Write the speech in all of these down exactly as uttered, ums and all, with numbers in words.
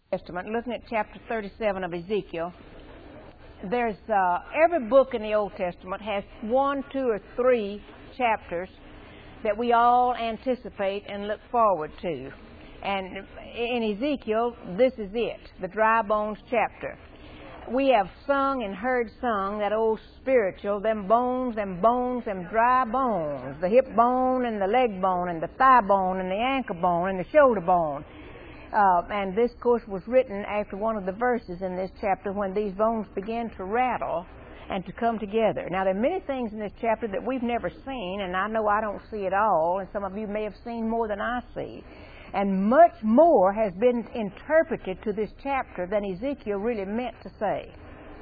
Testament, looking at chapter thirty-seven of Ezekiel, there's uh, every book in the Old Testament has one, two, or three chapters that we all anticipate and look forward to. And in Ezekiel, this is it, the dry bones chapter. We have sung and heard sung that old spiritual, them bones, them bones, them dry bones, the hip bone and the leg bone and the thigh bone and the ankle bone and the shoulder bone. Uh, and this, of course, was written after one of the verses in this chapter when these bones began to rattle and to come together. Now, there are many things in this chapter that we've never seen, and I know I don't see it all, and some of you may have seen more than I see. And much more has been interpreted to this chapter than Ezekiel really meant to say.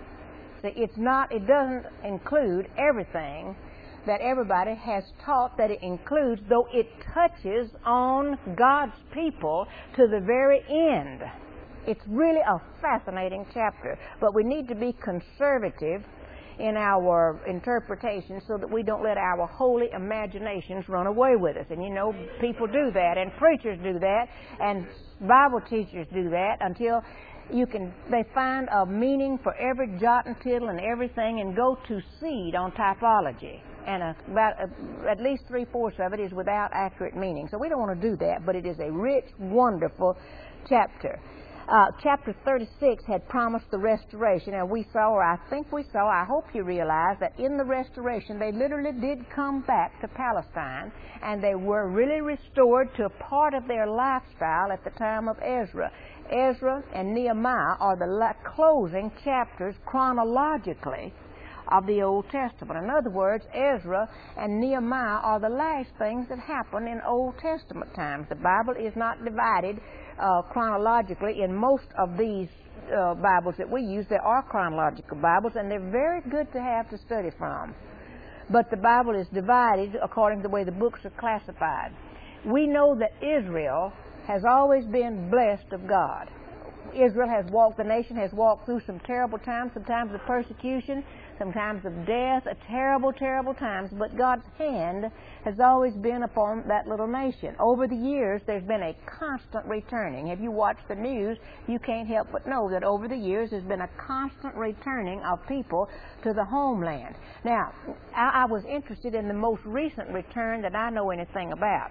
See, it's not, it doesn't include everything that everybody has taught that it includes, though it touches on God's people to the very end. It's really a fascinating chapter, but we need to be conservative in our interpretation so that we don't let our holy imaginations run away with us. And you know, people do that, and preachers do that, and Bible teachers do that until you can, they find a meaning for every jot and tittle and everything and go to seed on typology. And a, about a, at least three-fourths of it is without accurate meaning. So we don't want to do that, but it is a rich, wonderful chapter. Uh, chapter thirty-six had promised the restoration, and we saw, or I think we saw, I hope you realize, that in the restoration they literally did come back to Palestine, and they were really restored to a part of their lifestyle at the time of Ezra. Ezra and Nehemiah are the la- closing chapters chronologically of the Old Testament. In other words, Ezra and Nehemiah are the last things that happen in Old Testament times. The Bible is not divided uh, chronologically in most of these uh, Bibles that we use. There are chronological Bibles, and they're very good to have to study from. But the Bible is divided according to the way the books are classified. We know that Israel has always been blessed of God. Israel has walked, the nation has walked through some terrible times, sometimes of persecution, sometimes of death, a terrible, terrible times, but God's hand has always been upon that little nation. Over the years, there's been a constant returning. If you watch the news, you can't help but know that over the years there's been a constant returning of people to the homeland. Now, I, I was interested in the most recent return that I know anything about.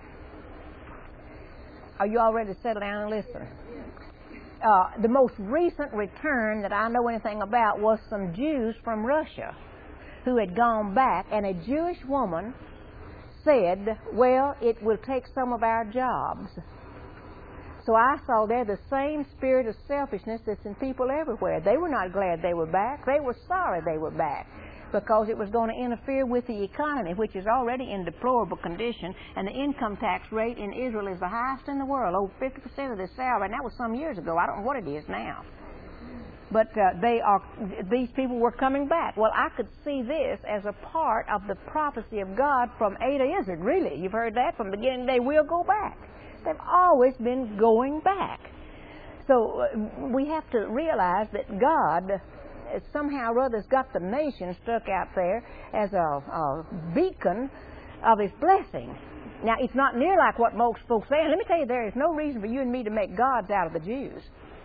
Are you all ready to settle down and listen? Uh, the most recent return that I know anything about was some Jews from Russia who had gone back, and a Jewish woman said, well, it will take some of our jobs. So I saw there the same spirit of selfishness that's in people everywhere. They were not glad they were back. They were sorry they were back, because it was going to interfere with the economy, which is already in deplorable condition, and the income tax rate in Israel is the highest in the world, over fifty percent of their salary, and that was some years ago. I don't know what it is now. But uh, they are; these people were coming back. Well, I could see this as a part of the prophecy of God from A to Izzard, really. You've heard that from the beginning. They will go back. They've always been going back. So uh, we have to realize that God somehow or other has got the nation stuck out there as a, a beacon of His blessing. Now, it's not near like what most folks say. And let me tell you, there is no reason for you and me to make gods out of the Jews.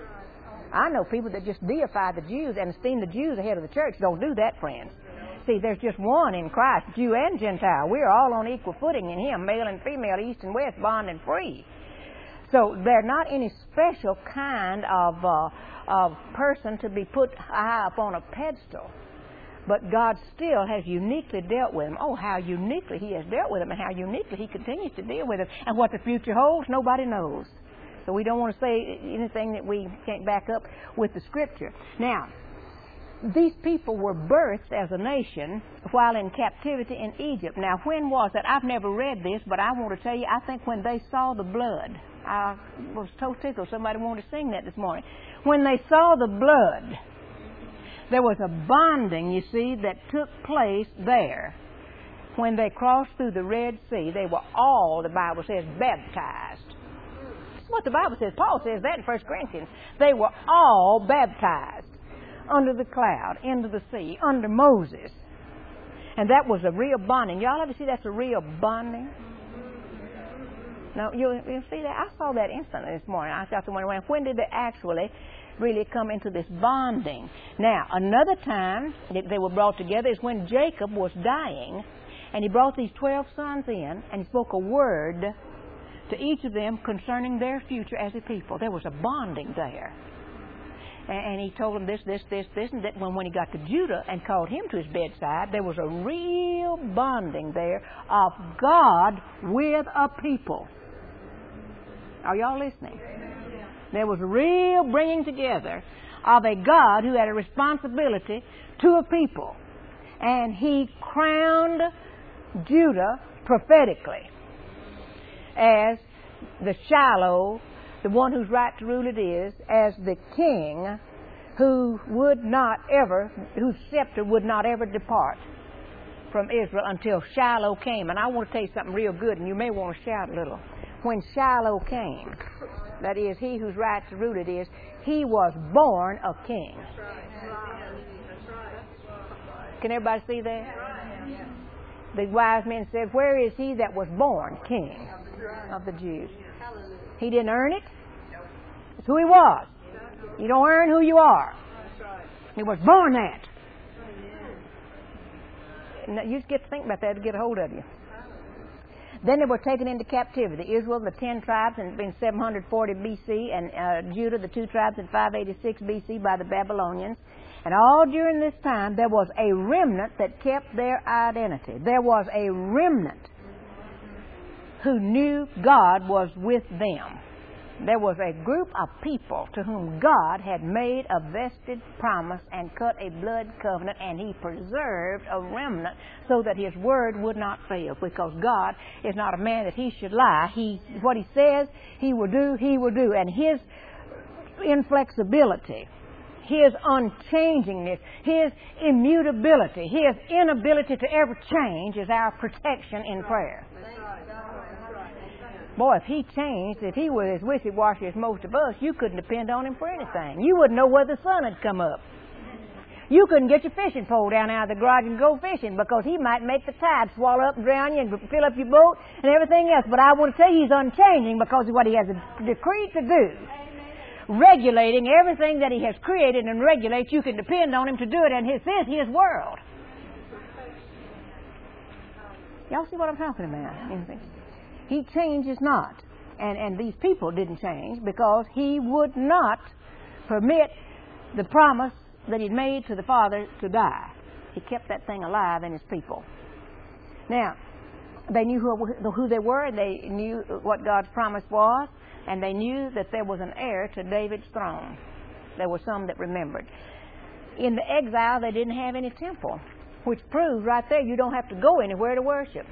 I know people that just deify the Jews and esteem the Jews ahead of the church. Don't do that, friends. See, there's just one in Christ, Jew and Gentile. We're all on equal footing in Him, male and female, east and west, bond and free. So they're not any special kind of uh, of person to be put high up on a pedestal. But God still has uniquely dealt with them. Oh, how uniquely He has dealt with them, and how uniquely He continues to deal with them. And what the future holds, nobody knows. So we don't want to say anything that we can't back up with the Scripture. Now, these people were birthed as a nation while in captivity in Egypt. Now, when was that? I've never read this, but I want to tell you, I think when they saw the blood. I was so tickled somebody wanted to sing that this morning. When they saw the blood, there was a bonding, you see, that took place there. When they crossed through the Red Sea, they were all, the Bible says, baptized. That's what the Bible says. Paul says that in First Corinthians. They were all baptized under the cloud, into the sea, under Moses. And that was a real bonding. Y'all ever see that's a real bonding? Now, you, you see that? I saw that instantly this morning. I got to wonder, when did they actually really come into this bonding? Now, another time that they were brought together is when Jacob was dying, and he brought these twelve sons in, and he spoke a word to each of them concerning their future as a people. There was a bonding there. And, and he told them this, this, this, this, and that. When, when he got to Judah and called him to his bedside, there was a real bonding there of God with a people. Are y'all listening? There was a real bringing together of a God who had a responsibility to a people. And he crowned Judah prophetically as the Shiloh, the one whose right to rule it is, as the king who would not ever, whose scepter would not ever depart from Israel until Shiloh came. And I want to tell you something real good, and you may want to shout a little. When Shiloh came, that is, he whose right to rule it is, he was born a king. Can everybody see that? The wise men said, where is he that was born king of the Jews? He didn't earn it. It's who he was. You don't earn who you are. He was born that. You just get to think about that to get a hold of you. Then they were taken into captivity. Israel, the ten tribes, in, in seven hundred forty B C, and uh, Judah, the two tribes, in five eighty-six B C by the Babylonians. And all during this time, there was a remnant that kept their identity. There was a remnant who knew God was with them. There was a group of people to whom God had made a vested promise and cut a blood covenant, and he preserved a remnant so that his word would not fail, because God is not a man that he should lie. He, what he says he will do, he will do. And his inflexibility, his unchangingness, his immutability, his inability to ever change is our protection in prayer. Boy, if he changed, if he was as wishy-washy as most of us, you couldn't depend on him for anything. You wouldn't know where the sun had come up. You couldn't get your fishing pole down out of the garage and go fishing, because he might make the tide swallow up and drown you and fill up your boat and everything else. But I want to tell you, he's unchanging because of what he has decreed to do. Regulating everything that he has created and regulates, you can depend on him to do it, and this is his world. Y'all see what I'm talking about? He changes not. And, and these people didn't change because he would not permit the promise that he'd made to the Father to die. He kept that thing alive in his people. Now, they knew who, who they were, and they knew what God's promise was, and they knew that there was an heir to David's throne. There were some that remembered. In the exile, they didn't have any temple, which proves right there you don't have to go anywhere to worship.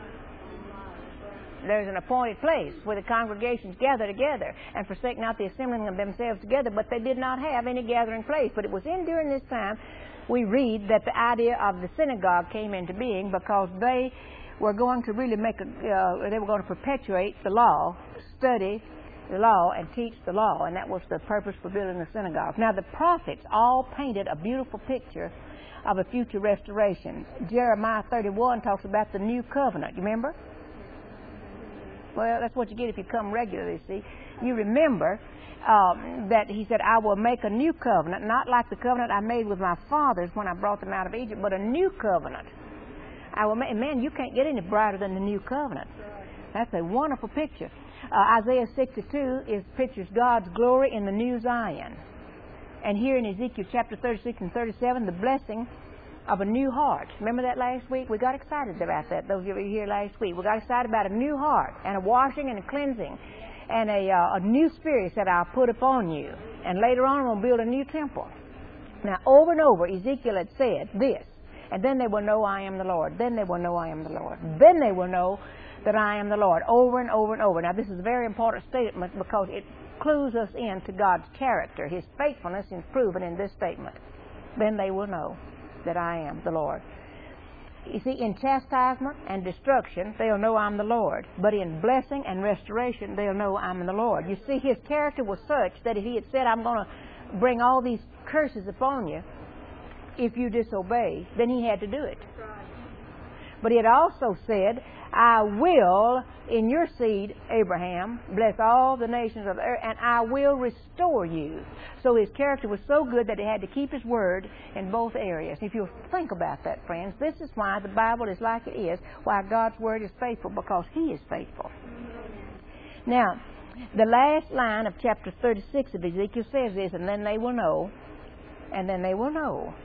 There's an appointed place where the congregations gather together and forsake not the assembling of themselves together, but they did not have any gathering place. But it was in during this time we read that the idea of the synagogue came into being, because they were going to really make a, uh, they were going to perpetuate the law, study the law, and teach the law, and that was the purpose for building the synagogue. Now, the prophets all painted a beautiful picture of a future restoration. Jeremiah thirty-one talks about the new covenant. You remember? Well, that's what you get if you come regularly, see. You remember um, that he said, I will make a new covenant, not like the covenant I made with my fathers when I brought them out of Egypt, but a new covenant. I will make, man, you can't get any brighter than the new covenant. That's a wonderful picture. Uh, Isaiah sixty-two is pictures God's glory in the new Zion. And here in Ezekiel chapter thirty-six and thirty-seven, the blessing of a new heart. Remember that last week? We got excited about that, those of you who were here last week. We got excited about a new heart and a washing and a cleansing and a, uh, a new spirit that I'll put upon you. And later on we'll build a new temple. Now, over and over, Ezekiel had said this, and then they will know I am the Lord. Then they will know I am the Lord. Then they will know that I am the Lord, over and over and over. Now, this is a very important statement because it clues us into God's character. His faithfulness is proven in this statement. Then they will know that I am the Lord. You see, in chastisement and destruction, they'll know I'm the Lord. But in blessing and restoration, they'll know I'm the Lord. You see, his character was such that if he had said, I'm going to bring all these curses upon you if you disobey, then he had to do it. But it also said, I will, in your seed, Abraham, bless all the nations of the earth, and I will restore you. So his character was so good that he had to keep his word in both areas. If you think about that, friends, this is why the Bible is like it is, why God's word is faithful, because he is faithful. Now, the last line of chapter thirty-six of Ezekiel says this, and then they will know, and then they will know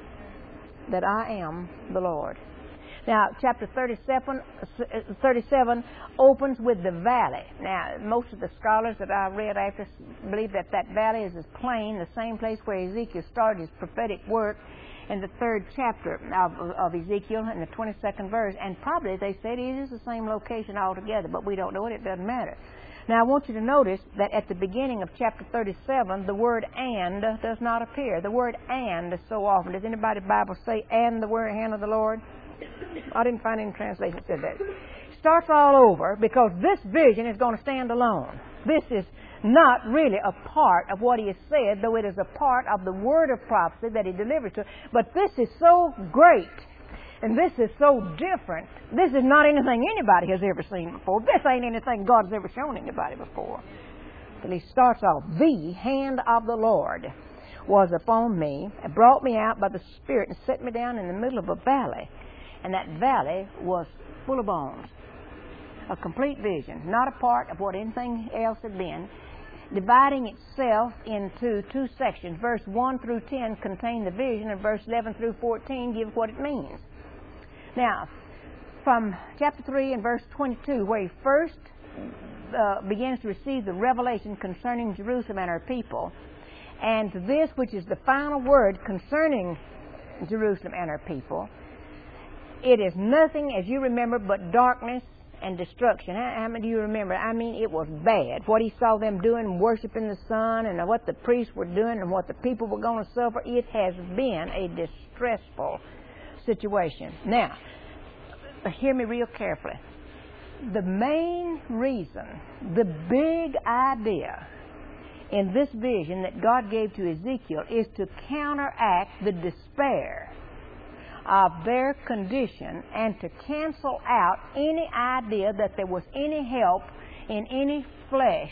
that I am the Lord. Now, chapter thirty-seven, thirty-seven opens with the valley. Now, most of the scholars that I read after believe that that valley is as plain, the same place where Ezekiel started his prophetic work in the third chapter of, of Ezekiel in the twenty-second verse. And probably they said it is the same location altogether, but we don't know it. It doesn't matter. Now, I want you to notice that at the beginning of chapter thirty-seven, the word and does not appear. The word and so often. Does anybody Bible say, and the word hand of the Lord? I didn't find any translation that said that. It starts all over because this vision is going to stand alone. This is not really a part of what he has said, though it is a part of the word of prophecy that he delivers to. But this is so great. And this is so different. This is not anything anybody has ever seen before. This ain't anything God has ever shown anybody before. But he starts off, the hand of the Lord was upon me, and brought me out by the Spirit, and set me down in the middle of a valley. And that valley was full of bones. A complete vision, not a part of what anything else had been. Dividing itself into two sections. Verse one through ten contain the vision, and verse eleven through fourteen give what it means. Now, from chapter three and verse twenty-two, where he first uh, begins to receive the revelation concerning Jerusalem and her people, and to this, which is the final word concerning Jerusalem and her people, it is nothing, as you remember, but darkness and destruction. How, how many do you remember? I mean, it was bad. What he saw them doing, worshiping the sun, and what the priests were doing, and what the people were going to suffer, it has been a distressful situation. Now, hear me real carefully. The main reason, the big idea in this vision that God gave to Ezekiel is to counteract the despair of their condition and to cancel out any idea that there was any help in any flesh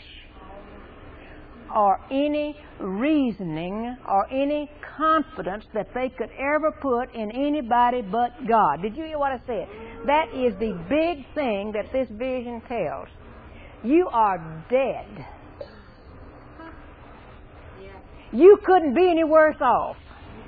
or any reasoning or any confidence that they could ever put in anybody but God. Did you hear what I said? That is the big thing that this vision tells. You are dead. You couldn't be any worse off.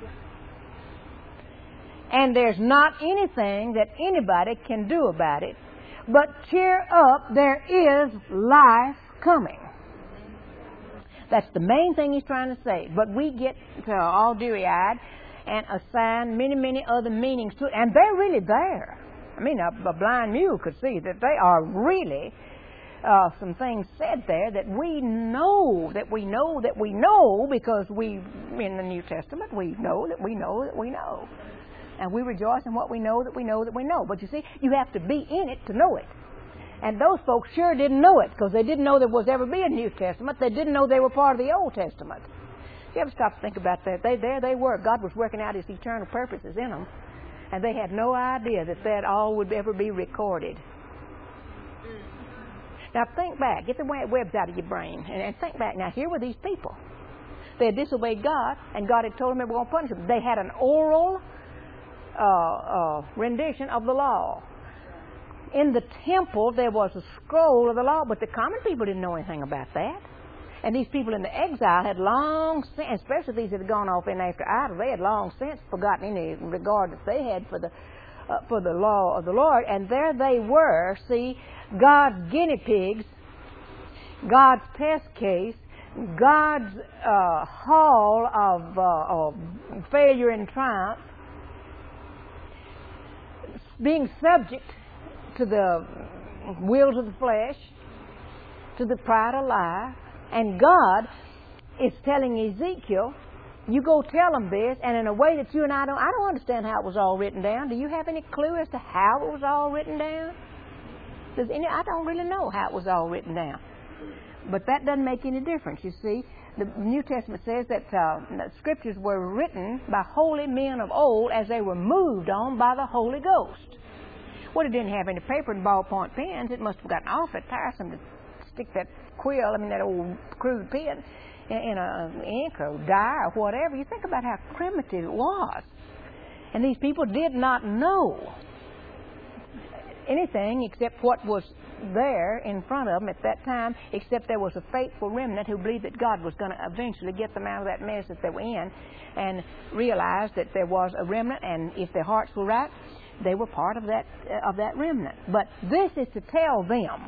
And there's not anything that anybody can do about it. But cheer up, there is life coming. That's the main thing he's trying to say. But we get uh, all dewy-eyed and assign many, many other meanings to it. And they're really there. I mean, a, a blind mule could see that they are really uh, some things said there that we know, that we know, that we know, because we, in the New Testament, we know that we know that we know. And we rejoice in what we know that we know that we know. But you see, you have to be in it to know it. And those folks sure didn't know it, because they didn't know there was ever be a New Testament. They didn't know they were part of the Old Testament. You ever stop to think about that? They, there they were. God was working out His eternal purposes in them. And they had no idea that that all would ever be recorded. Now think back. Get the webs out of your brain. And, and think back. Now here were these people. They had disobeyed God, and God had told them they were going to punish them. They had an oral uh, uh, rendition of the law. In the temple, there was a scroll of the law, but the common people didn't know anything about that. And these people in the exile had long since, especially these that had gone off in after idols, they had long since forgotten any regard that they had for the uh, for the law of the Lord. And there they were, see, God's guinea pigs, God's test case, God's uh, hall of, uh, of failure and triumph, being subject to the wills of the flesh, to the pride of life. And God is telling Ezekiel, you go tell them this, and in a way that you and I don't, I don't understand how it was all written down. Do you have any clue as to how it was all written down? Does any, I don't really know how it was all written down. But that doesn't make any difference, you see. The New Testament says that uh, the Scriptures were written by holy men of old as they were moved on by the Holy Ghost. Well, it didn't have any paper and ballpoint pens. It must have gotten awfully tiresome to stick that quill, I mean that old crude pen, in, in a ink or dye or whatever. You think about how primitive it was. And these people did not know anything except what was there in front of them at that time, except there was a faithful remnant who believed that God was going to eventually get them out of that mess that they were in, and realized that there was a remnant, and if their hearts were right, they were part of that uh, of that remnant. But this is to tell them,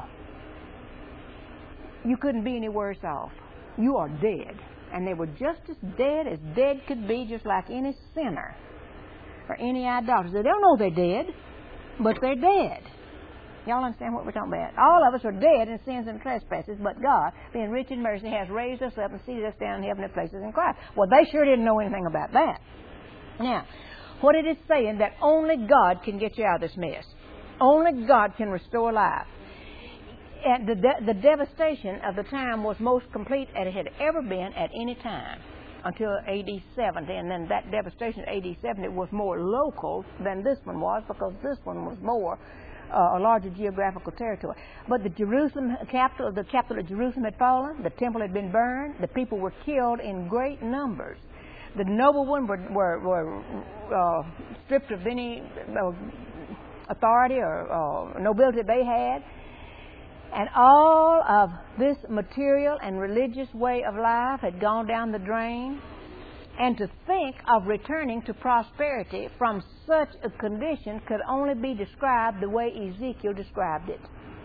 you couldn't be any worse off. You are dead. And they were just as dead as dead could be, just like any sinner or any idolater. They don't know they're dead, but they're dead. Y'all understand what we're talking about? All of us are dead in sins and trespasses, but God, being rich in mercy, has raised us up and seated us down in heavenly places in Christ. Well, they sure didn't know anything about that. Now, what it is saying, that only God can get you out of this mess. Only God can restore life. And the, de- the devastation of the time was most complete as it had ever been at any time until A D seventy. And then that devastation at A D seventy was more local than this one was, because this one was more uh, a larger geographical territory. But the Jerusalem capital, the capital of Jerusalem had fallen. The temple had been burned. The people were killed in great numbers. The noblemen were, were, were uh, stripped of any uh, authority or uh, nobility they had. And all of this material and religious way of life had gone down the drain. And to think of returning to prosperity from such a condition could only be described the way Ezekiel described it.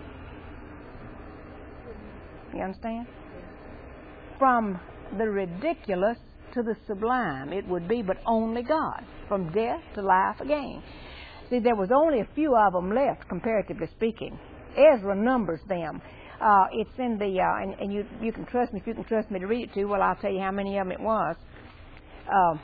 You understand? From the ridiculous to the sublime, it would be, but only God. From death to life again. See, there was only a few of them left, comparatively speaking. Ezra numbers them. Uh, it's in the, uh, and, and you you can trust me, if you can trust me to read it to you, well, I'll tell you how many of them it was. Uh,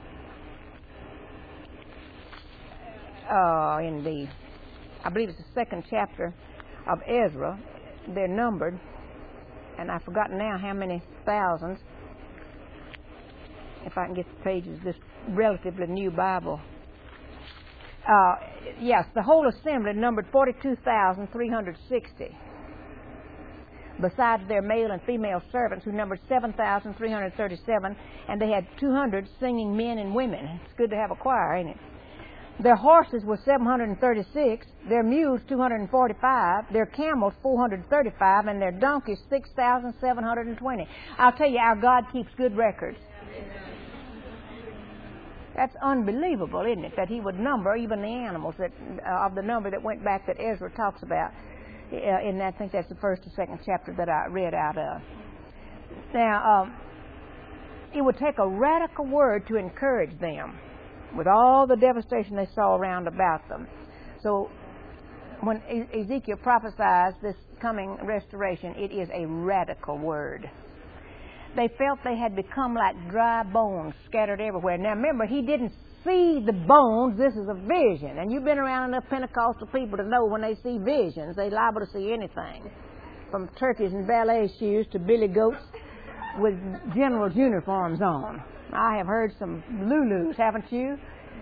uh, in the, I believe it's the second chapter of Ezra, they're numbered, and I've forgotten now how many thousands, if I can get the pages of this relatively new Bible. Uh, yes, the whole assembly numbered forty-two thousand three hundred sixty, besides their male and female servants, who numbered seven thousand three hundred thirty-seven, and they had two hundred singing men and women. It's good to have a choir, ain't it? Their horses were seven hundred thirty-six, their mules two hundred forty-five, their camels four hundred thirty-five, and their donkeys six thousand seven hundred twenty. I'll tell you, our God keeps good records. That's unbelievable, isn't it, that he would number even the animals that uh, of the number that went back that Ezra talks about. Uh, in that, I think that's the first or second chapter that I read out of. Now, um, it would take a radical word to encourage them with all the devastation they saw around about them. So when e- Ezekiel prophesies this coming restoration, it is a radical word. They felt they had become like dry bones scattered everywhere. Now remember, he didn't see the bones. This is a vision. And you've been around enough Pentecostal people to know when they see visions, they're liable to see anything. From turkeys and ballet shoes to billy goats with general's uniforms on. I have heard some Lulus, haven't you?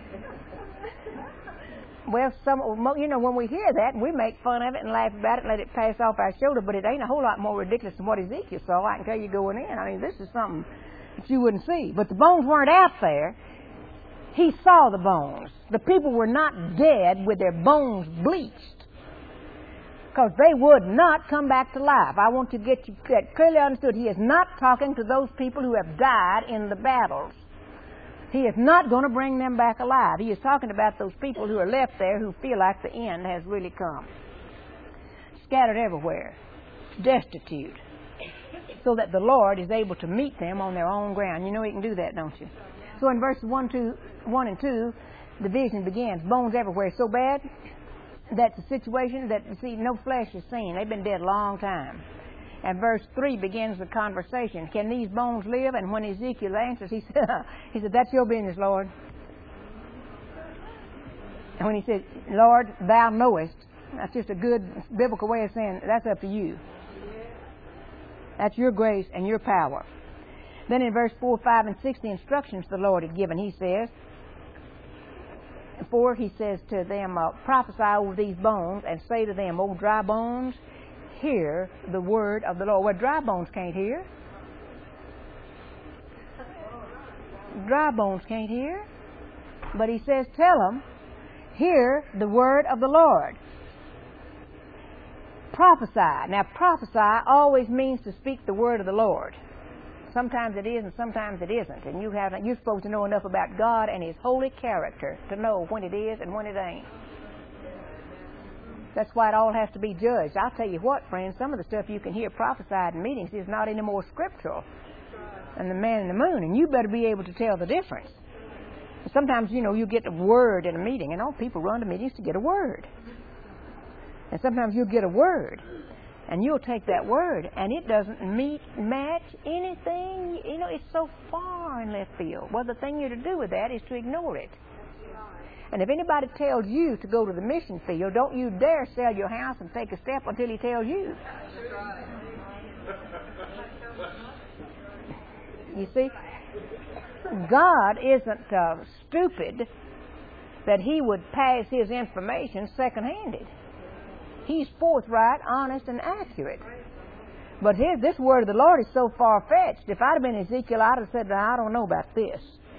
Well, some, you know, when we hear that, we make fun of it and laugh about it and let it pass off our shoulder, but it ain't a whole lot more ridiculous than what Ezekiel saw. I can tell you going in. I mean, this is something that you wouldn't see. But the bones weren't out there. He saw the bones. The people were not dead with their bones bleached, because they would not come back to life. I want to get you that clearly understood. He is not talking to those people who have died in the battles. He is not going to bring them back alive. He is talking about those people who are left there who feel like the end has really come. Scattered everywhere, destitute, so that the Lord is able to meet them on their own ground. You know He can do that, don't you? So in verses one, two, one and two, the vision begins. Bones everywhere, so bad that's a situation that, you see, no flesh is seen. They've been dead a long time. And verse three begins the conversation. Can these bones live? And when Ezekiel answers, he said, he said, that's your business, Lord. And when he said, Lord, thou knowest, that's just a good biblical way of saying, that's up to you. That's your grace and your power. Then in verse four, five, and six, the instructions the Lord had given, he says, four, he says to them, uh, prophesy over these bones and say to them, O dry bones, hear the word of the Lord. Well, dry bones can't hear. Dry bones can't hear. But he says, tell them, hear the word of the Lord. Prophesy. Now, prophesy always means to speak the word of the Lord. Sometimes it is and sometimes it isn't. And you have, you're supposed to know enough about God and His holy character to know when it is and when it ain't. That's why it all has to be judged. I'll tell you what, friends, some of the stuff you can hear prophesied in meetings is not any more scriptural than the man in the moon. And you better be able to tell the difference. Sometimes, you know, you get a word in a meeting, and all people run to meetings to get a word. And sometimes you'll get a word, and you'll take that word, and it doesn't meet, match anything. You know, it's so far in left field. Well, the thing you're to do with that is to ignore it. And if anybody tells you to go to the mission field, don't you dare sell your house and take a step until he tells you. You see? God isn't uh, stupid that He would pass His information second-handed. He's forthright, honest, and accurate. But here, this word of the Lord is so far-fetched. If I'd have been Ezekiel, I'd have said, I don't know about this.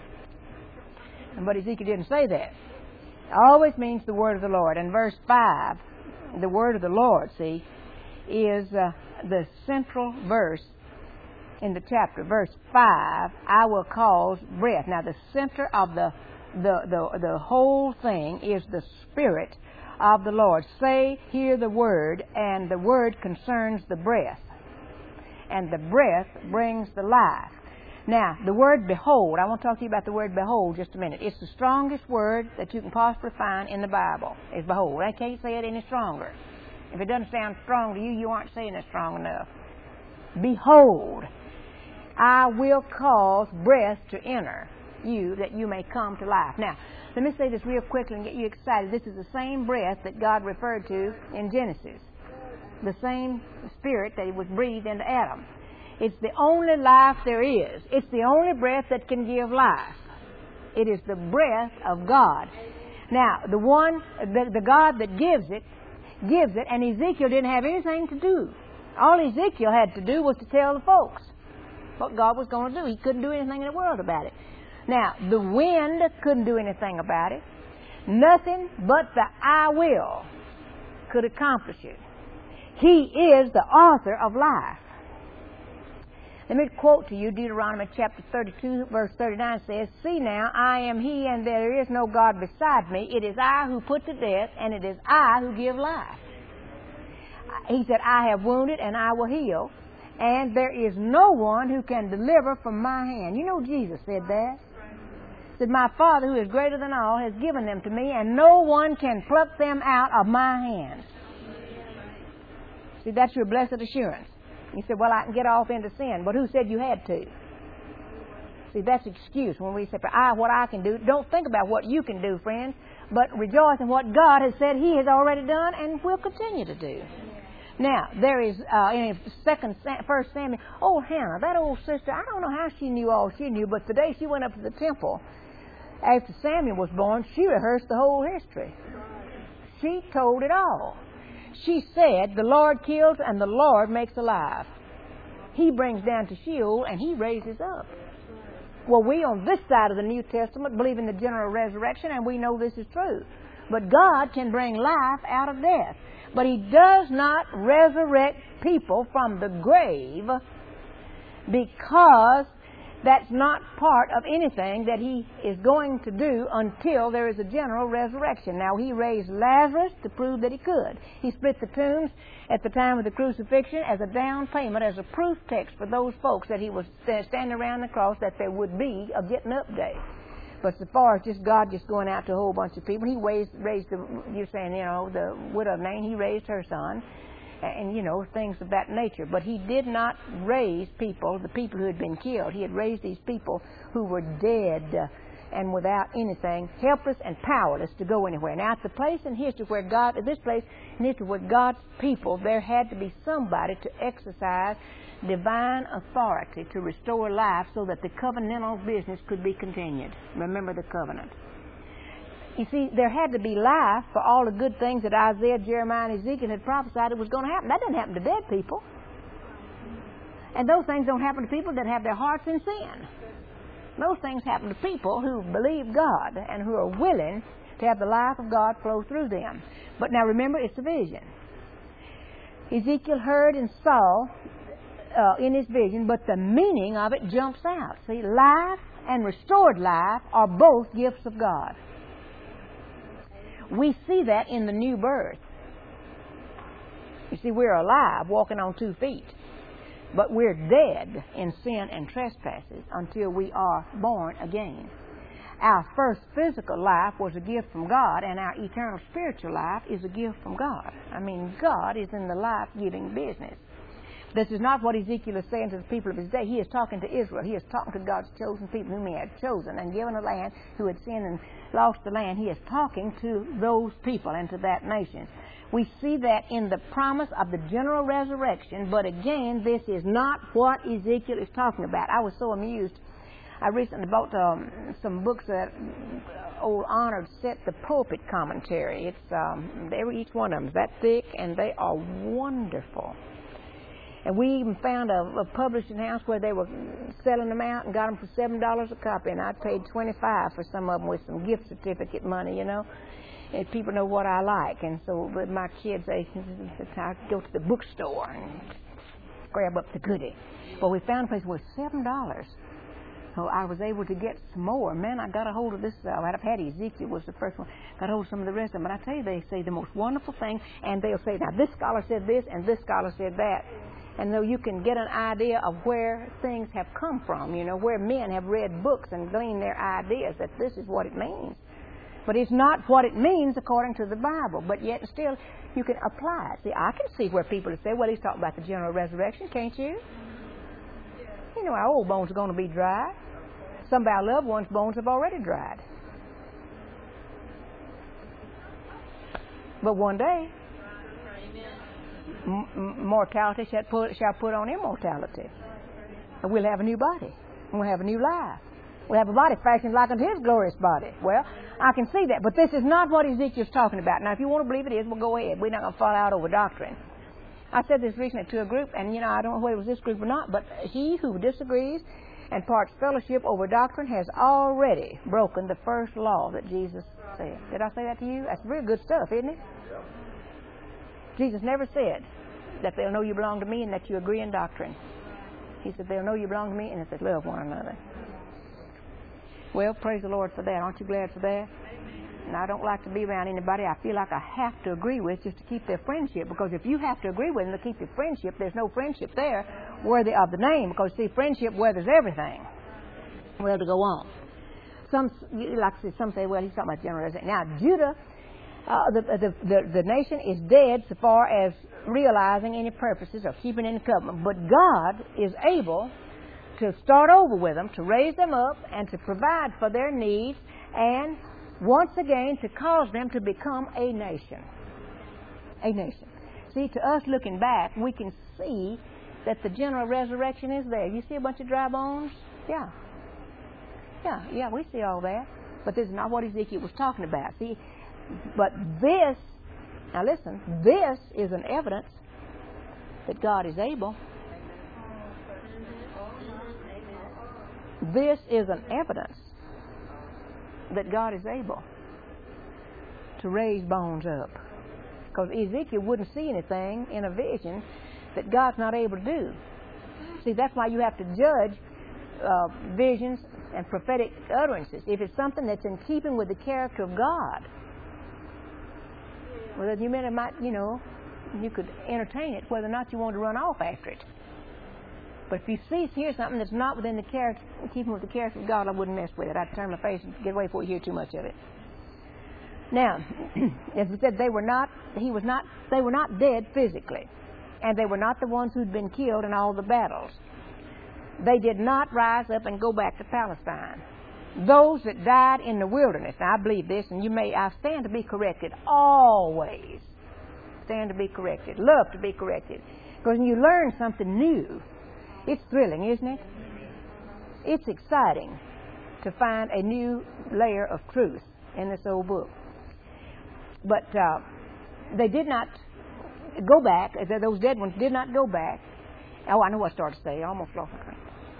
But Ezekiel didn't say that. It always means the word of the Lord. And verse five, the word of the Lord, see, is uh, the central verse in the chapter. Verse five, I will cause breath. Now, the center of the, the, the, the whole thing is the Spirit of the Lord. Say, hear the word, and the word concerns the breath. And the breath brings the life. Now, the word behold, I want to talk to you about the word behold just a minute. It's the strongest word that you can possibly find in the Bible, is behold. I can't say it any stronger. If it doesn't sound strong to you, you aren't saying it strong enough. Behold, I will cause breath to enter you that you may come to life. Now, let me say this real quickly and get you excited. This is the same breath that God referred to in Genesis. The same spirit that was breathed into Adam. It's the only life there is. It's the only breath that can give life. It is the breath of God. Now, the one, the, the God that gives it, gives it, and Ezekiel didn't have anything to do. All Ezekiel had to do was to tell the folks what God was going to do. He couldn't do anything in the world about it. Now, the wind couldn't do anything about it. Nothing but the I will could accomplish it. He is the author of life. Let me quote to you Deuteronomy chapter thirty-two, verse thirty-nine says, See now, I am He, and there is no God beside me. It is I who put to death, and it is I who give life. He said, I have wounded, and I will heal. And there is no one who can deliver from my hand. You know Jesus said that. He said, my Father who is greater than all has given them to me, and no one can pluck them out of my hands. See, that's your blessed assurance. You said, well, I can get off into sin. But who said you had to? See, that's excuse when we say, I, what I can do. Don't think about what you can do, friends, but rejoice in what God has said He has already done and will continue to do. Now, there is, uh, in second, First Samuel, oh, Hannah, that old sister, I don't know how she knew all she knew, but the day she went up to the temple, after Samuel was born, she rehearsed the whole history. She told it all. She said, the Lord kills and the Lord makes alive. He brings down to Sheol and He raises up. Well, we on this side of the New Testament believe in the general resurrection, and we know this is true. But God can bring life out of death. But He does not resurrect people from the grave, because that's not part of anything that He is going to do until there is a general resurrection. Now, He raised Lazarus to prove that He could. He split the tombs at the time of the crucifixion as a down payment, as a proof text for those folks that He was standing around the cross, that there would be a getting up day. But as far as just God just going out to a whole bunch of people, He raised, raised the, you're saying, you know, the widow of Nain, He raised her son. And, you know, things of that nature. But He did not raise people, the people who had been killed. He had raised these people who were dead uh, and without anything, helpless and powerless to go anywhere. Now, at the place in history where God, at this place in history where God's people, there had to be somebody to exercise divine authority to restore life so that the covenantal business could be continued. Remember the covenant. You see, there had to be life for all the good things that Isaiah, Jeremiah, and Ezekiel had prophesied it was going to happen. That didn't happen to dead people. And those things don't happen to people that have their hearts in sin. Those things happen to people who believe God and who are willing to have the life of God flow through them. But now remember, it's a vision. Ezekiel heard and saw uh, in his vision, but the meaning of it jumps out. See, life and restored life are both gifts of God. We see that in the new birth. You see, we're alive, walking on two feet. But we're dead in sin and trespasses until we are born again. Our first physical life was a gift from God, and our eternal spiritual life is a gift from God. I mean, God is in the life-giving business. This is not what Ezekiel is saying to the people of his day. He is talking to Israel. He is talking to God's chosen people whom he had chosen and given a land, who had sinned and lost the land. He is talking to those people and to that nation. We see that in the promise of the general resurrection, but again, this is not what Ezekiel is talking about. I was so amused. I recently bought um, some books that old Honored Set the Pulpit commentary. It's um, every each one of them is that thick, and they are wonderful. And we even found a, a publishing house where they were selling them out and got them for seven dollars a copy, and I paid twenty-five for some of them with some gift certificate money, you know. And people know what I like, and so but my kids, they I go to the bookstore and grab up the goodie. Well, we found a place where seven dollars. So I was able to get some more. Man, I got a hold of this. Uh, I'd have had Ezekiel was the first one. Got a hold of some of the rest of them. But I tell you, they say the most wonderful thing, and they'll say, now this scholar said this, and this scholar said that. And though you can get an idea of where things have come from, you know, where men have read books and gleaned their ideas that this is what it means. But it's not what it means according to the Bible. But yet still, you can apply it. See, I can see where people have said, well, he's talking about the general resurrection, can't you? You know, our old bones are going to be dry. Some of our loved ones' bones have already dried. But one day, m- m- mortality shall put, shall put on immortality. And we'll have a new body. And we'll have a new life. We'll have a body fashioned like unto his glorious body. Well, I can see that. But this is not what Ezekiel's talking about. Now, if you want to believe it is, well, go ahead. We're not going to fall out over doctrine. I said this recently to a group, and, you know, I don't know whether it was this group or not, but he who disagrees and parts fellowship over doctrine has already broken the first law that Jesus said. Did I say that to you? That's very good stuff, isn't it? Jesus never said that they'll know you belong to me and that you agree in doctrine. He said they'll know you belong to me and that they love one another. Well, praise the Lord for that. Aren't you glad for that? And I don't like to be around anybody I feel like I have to agree with just to keep their friendship. Because if you have to agree with them to keep your friendship, there's no friendship there worthy of the name. Because, see, friendship weathers everything. Well, to go on. Some, like I said, some say, well, he's talking about general resurrection. Now, Judah, uh, the, the, the, the nation is dead so far as realizing any purposes or keeping any covenant. But God is able to start over with them, to raise them up, and to provide for their needs, and once again to cause them to become a nation. A nation. See, to us looking back, we can see that the general resurrection is there. You see a bunch of dry bones? Yeah. Yeah, yeah, we see all that. But this is not what Ezekiel was talking about. See, but this, now listen, this is an evidence that God is able. This is an evidence that God is able to raise bones up. Because Ezekiel wouldn't see anything in a vision that God's not able to do. See, that's why you have to judge uh, visions and prophetic utterances. If it's something that's in keeping with the character of God, well, you mean it might, you know, you could entertain it whether or not you want to run off after it. But if you see, hear something that's not within the character, keeping with the character of God, I wouldn't mess with it. I'd turn my face and get away before you hear too much of it. Now, as we said, they were not. He was not. They were not dead physically, and they were not the ones who'd been killed in all the battles. They did not rise up and go back to Palestine. Those that died in the wilderness. Now, I believe this, and you may. I stand to be corrected. Always stand to be corrected. Love to be corrected, because when you learn something new, it's thrilling, isn't it? It's exciting to find a new layer of truth in this old book. But uh, they did not go back. Those dead ones did not go back. Oh, I know what I started to say. I almost lost my train.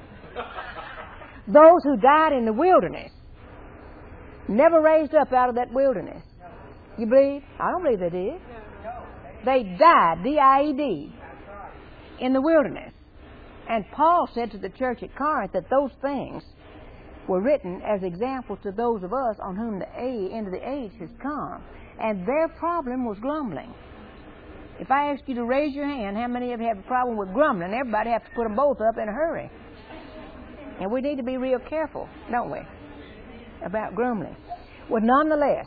Those who died in the wilderness never raised up out of that wilderness. You believe? I don't believe they did. They died, D I E D, in the wilderness. And Paul said to the church at Corinth that those things were written as examples to those of us on whom the end of the age has come. And their problem was grumbling. If I ask you to raise your hand, how many of you have a problem with grumbling? Everybody has to put them both up in a hurry. And we need to be real careful, don't we, about grumbling. Well, nonetheless,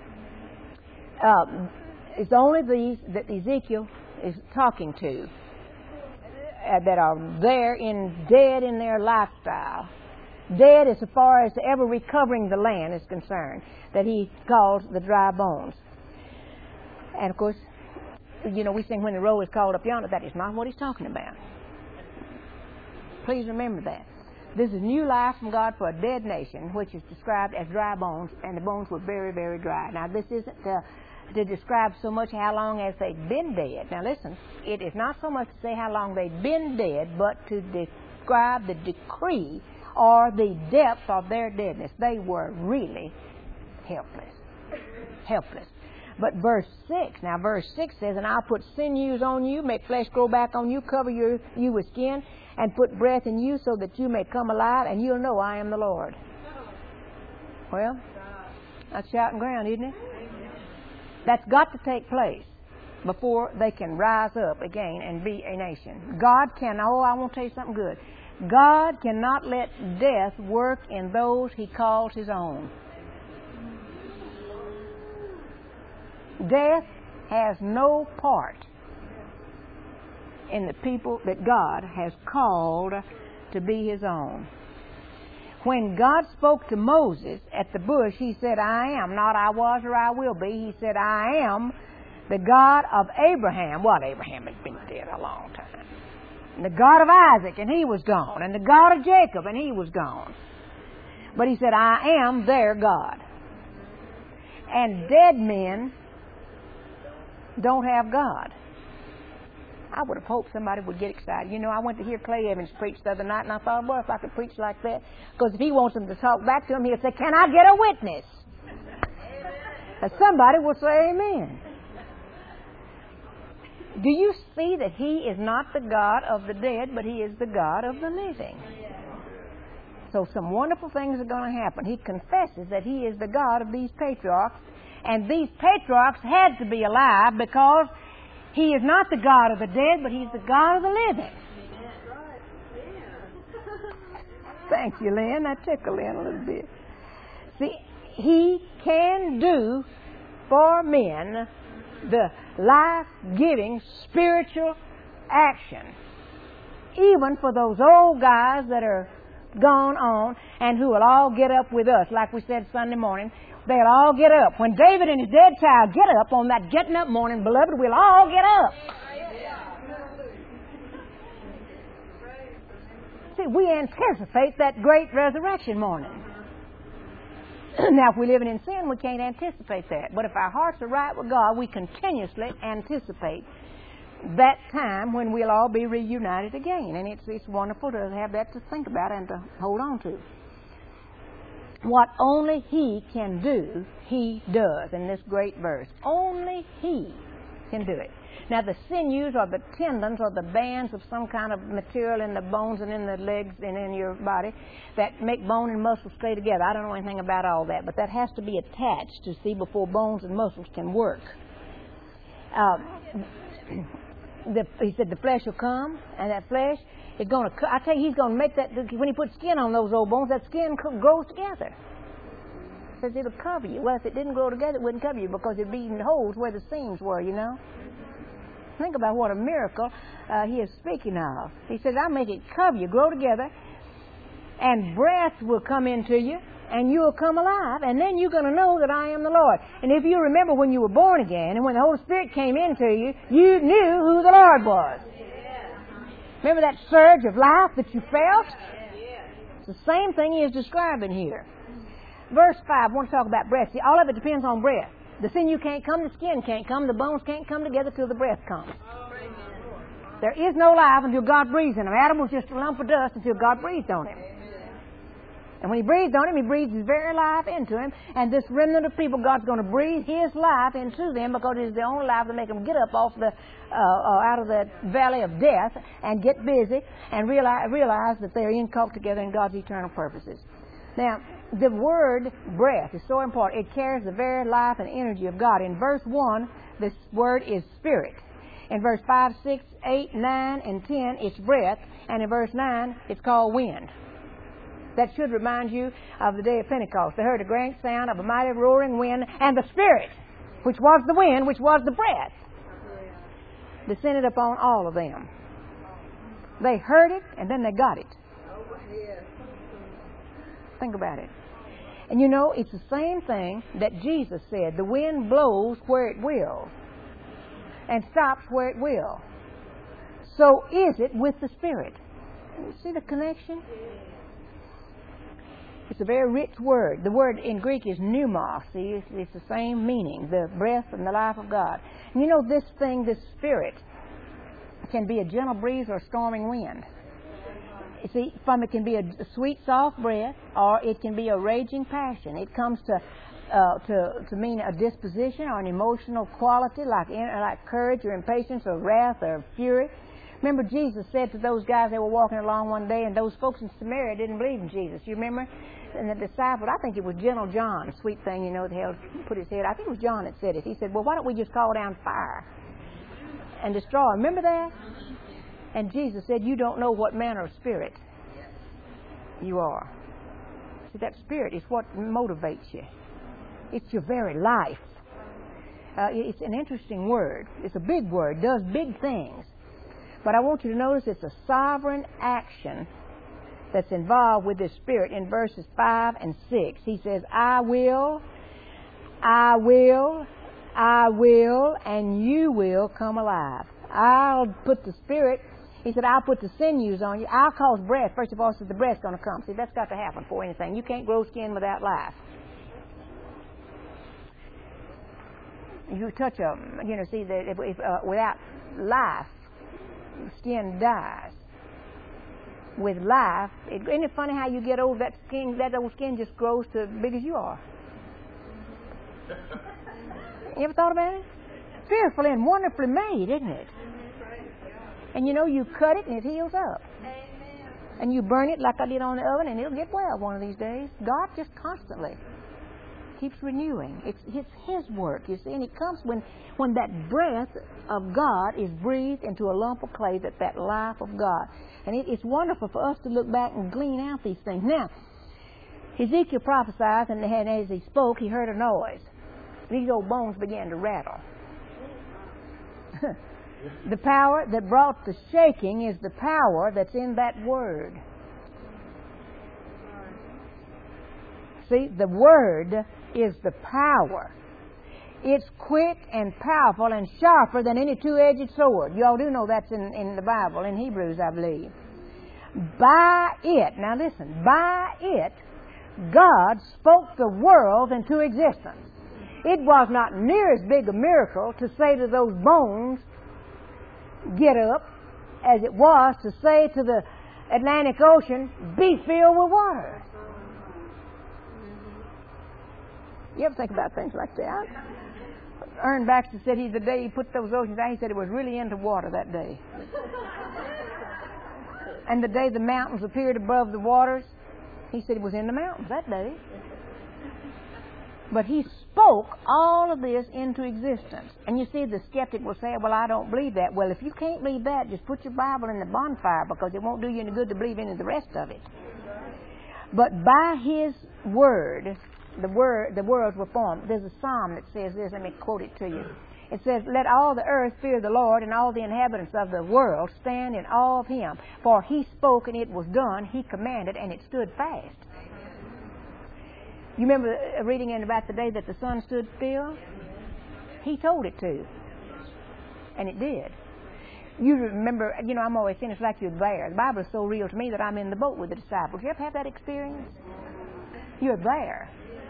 uh, it's only these that Ezekiel is talking to uh, that are there in dead in their lifestyle. Dead as far as ever recovering the land is concerned, that he calls the dry bones. And of course, you know, we sing when the roll is called up yonder. That is not what he's talking about. Please remember that. This is new life from God for a dead nation, which is described as dry bones, and the bones were very, very dry. Now, this isn't to, to describe so much how long as they'd been dead. Now, listen, it is not so much to say how long they'd been dead, but to describe the decree or the depth of their deadness. They were really helpless. Helpless. But verse six, now verse six says, and I'll put sinews on you, make flesh grow back on you, cover your, you with skin, and put breath in you so that you may come alive, and you'll know I am the Lord. Well, that's shouting ground, isn't it? That's got to take place before they can rise up again and be a nation. God can, oh, I want to tell you something good. God cannot let death work in those he calls his own. Death has no part in the people that God has called to be his own. When God spoke to Moses at the bush, he said, I am, not I was or I will be. He said, I am the God of Abraham. Well, Abraham had been dead a long time. And the God of Isaac, and he was gone. And the God of Jacob, and he was gone. But he said, I am their God. And dead men don't have God. I would have hoped somebody would get excited. You know, I went to hear Clay Evans preach the other night, and I thought, well, if I could preach like that, because if he wants them to talk back to him, he'll say, can I get a witness? And somebody will say amen. Do you see that he is not the God of the dead, but he is the God of the living? So some wonderful things are going to happen. He confesses that he is the God of these patriarchs, and these patriarchs had to be alive because he is not the God of the dead, but he's the God of the living. Thank you, Lynn. That tickled Lynn a little bit. See, he can do for men the life-giving spiritual action, even for those old guys that are gone on and who will all get up with us, like we said Sunday morning. They'll all get up. When David and his dead child get up on that getting up morning, beloved, we'll all get up. See, we anticipate that great resurrection morning. Now, if we're living in sin, we can't anticipate that. But if our hearts are right with God, we continuously anticipate that time when we'll all be reunited again. And it's, it's wonderful to have that to think about and to hold on to. What only he can do, he does in this great verse. Only he can do it. Now, the sinews or the tendons or the bands of some kind of material in the bones and in the legs and in your body that make bone and muscles stay together. I don't know anything about all that, but that has to be attached to see before bones and muscles can work. Uh, the, he said the flesh will come, and that flesh is going to, I tell you, he's going to make that, when he puts skin on those old bones, that skin grows together. He says it'll cover you. Well, if it didn't grow together, it wouldn't cover you because it'd be in holes where the seams were, you know. Think about what a miracle uh, he is speaking of. He says, I'll make it cover you, grow together, and breath will come into you, and you will come alive, and then you're going to know that I am the Lord. And if you remember when you were born again, and when the Holy Spirit came into you, you knew who the Lord was. Remember that surge of life that you felt? It's the same thing he is describing here. verse five, I want to talk about breath. See, all of it depends on breath. The sinew can't come, the skin can't come, the bones can't come together till the breath comes. There is no life until God breathes in him. Adam was just a lump of dust until God breathed on him. And when he breathed on him, he breathed his very life into him. And this remnant of people, God's going to breathe his life into them because it is the only life that make them get up off the, uh, uh, out of the valley of death and get busy and realize, realize that they're inculcated together in God's eternal purposes. Now, the word breath is so important. It carries the very life and energy of God. In verse one, this word is spirit. In verse five, six, eight, nine, and ten, it's breath. And in verse nine, it's called wind. That should remind you of the day of Pentecost. They heard a great sound of a mighty roaring wind, and the Spirit, which was the wind, which was the breath, descended upon all of them. They heard it, and then they got it. Think about it. And you know, it's the same thing that Jesus said. The wind blows where it will and stops where it will. So is it with the Spirit. You see the connection? It's a very rich word. The word in Greek is pneumos. See, it's, it's the same meaning, the breath and the life of God. And you know, this thing, this Spirit, can be a gentle breeze or a storming wind. You see, from it can be a, a sweet, soft breath, or it can be a raging passion. It comes to uh, to to mean a disposition or an emotional quality, like in, like courage or impatience or wrath or fury. Remember, Jesus said to those guys that were walking along one day, and those folks in Samaria didn't believe in Jesus. You remember? And the disciple, I think it was gentle John, sweet thing, you know, that held, put his head. I think it was John that said it. He said, well, why don't we just call down fire and destroy? Remember that? And Jesus said, you don't know what manner of spirit you are. See, that spirit is what motivates you. It's your very life. Uh, it's an interesting word. It's a big word. It does big things. But I want you to notice it's a sovereign action that's involved with this Spirit in verses five and six. He says, I will, I will, I will, and you will come alive. I'll put the Spirit, he said, I'll put the sinews on you. I'll cause breath. First of all, he said the breath's going to come. See, that's got to happen for anything. You can't grow skin without life. You touch a, you know, see, that if, if, uh, without life, skin dies. With life, it, isn't it funny how you get old, that skin, that old skin just grows to as big as you are? You ever thought about it? Fearfully and wonderfully made, isn't it? And you know, you cut it and it heals up. And you burn it like I did on the oven and it'll get well one of these days. God just constantly keeps renewing. It's, it's His work, you see, and it comes when, when that breath of God is breathed into a lump of clay, that that life of God. And it, it's wonderful for us to look back and glean out these things. Now, Ezekiel prophesied, and as he spoke, he heard a noise. These old bones began to rattle. The power that brought the shaking is the power that's in that word. See, the word is the power. It's quick and powerful and sharper than any two-edged sword. You all do know that's in, in the Bible, in Hebrews, I believe. By it, now listen, by it, God spoke the world into existence. It was not near as big a miracle to say to those bones, get up, as it was to say to the Atlantic Ocean, be filled with water. You ever think about things like that? Ern Baxter said he, the day he put those oceans out, he said it was really into water that day. And the day the mountains appeared above the waters, he said it was in the mountains that day. But he spoke all of this into existence. And you see, the skeptic will say, well, I don't believe that. Well, if you can't believe that, just put your Bible in the bonfire, because it won't do you any good to believe any of the rest of it. But by His word, the word, the worlds were formed. There's a psalm that says this. Let me quote it to you. It says, let all the earth fear the Lord, and all the inhabitants of the world stand in awe of Him. For He spoke, and it was done. He commanded, and it stood fast. You remember reading in about the day that the sun stood still? He told it to. And it did. You remember, you know, I'm always saying it's like you're there. The Bible is so real to me that I'm in the boat with the disciples. You ever have that experience? You're there.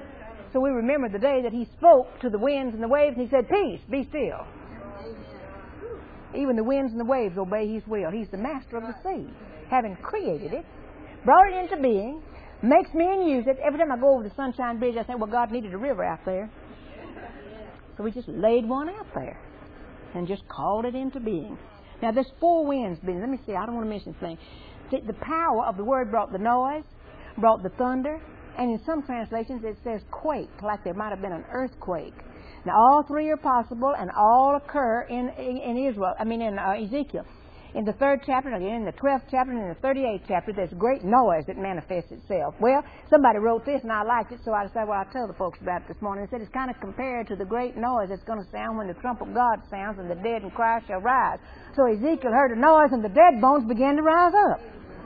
So we remember the day that He spoke to the winds and the waves, and He said, peace, be still. Even the winds and the waves obey His will. He's the master of the sea, having created it, brought it into being, makes me and use it. Every time I go over the Sunshine Bridge, I think, well, God needed a river out there. So we just laid one out there and just called it into being. Now, there's four winds. Let me see. I don't want to miss anything. See, the power of the Word brought the noise, brought the thunder, and in some translations it says quake, like there might have been an earthquake. Now, all three are possible, and all occur in in, in Israel. I mean, in uh, Ezekiel. In the third chapter, again in the twelfth chapter, and in the thirty-eighth chapter, there's great noise that manifests itself. Well, somebody wrote this, and I liked it, so I decided, well, I'll tell the folks about it this morning. They said it's kind of compared to the great noise that's going to sound when the trump of God sounds, and the dead in Christ shall rise. So Ezekiel heard a noise, and the dead bones began to rise up.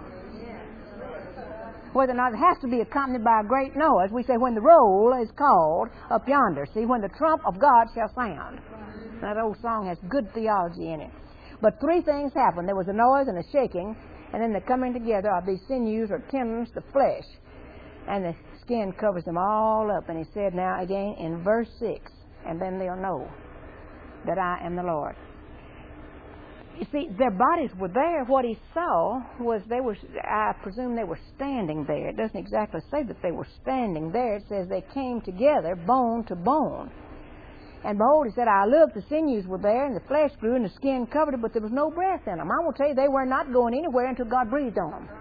Whether or not it has to be accompanied by a great noise, we say when the roll is called up yonder. See, when the trump of God shall sound. That old song has good theology in it. But three things happened. There was a noise and a shaking, and then the coming together of these sinews or tendons, the flesh. And the skin covers them all up. And He said now again in verse six, and then they'll know that I am the Lord. You see, their bodies were there. What He saw was they were, I presume they were standing there. It doesn't exactly say that they were standing there. It says they came together, bone to bone. And behold, He said, I looked, the sinews were there, and the flesh grew, and the skin covered it, but there was no breath in them. I will tell you, they were not going anywhere until God breathed on them.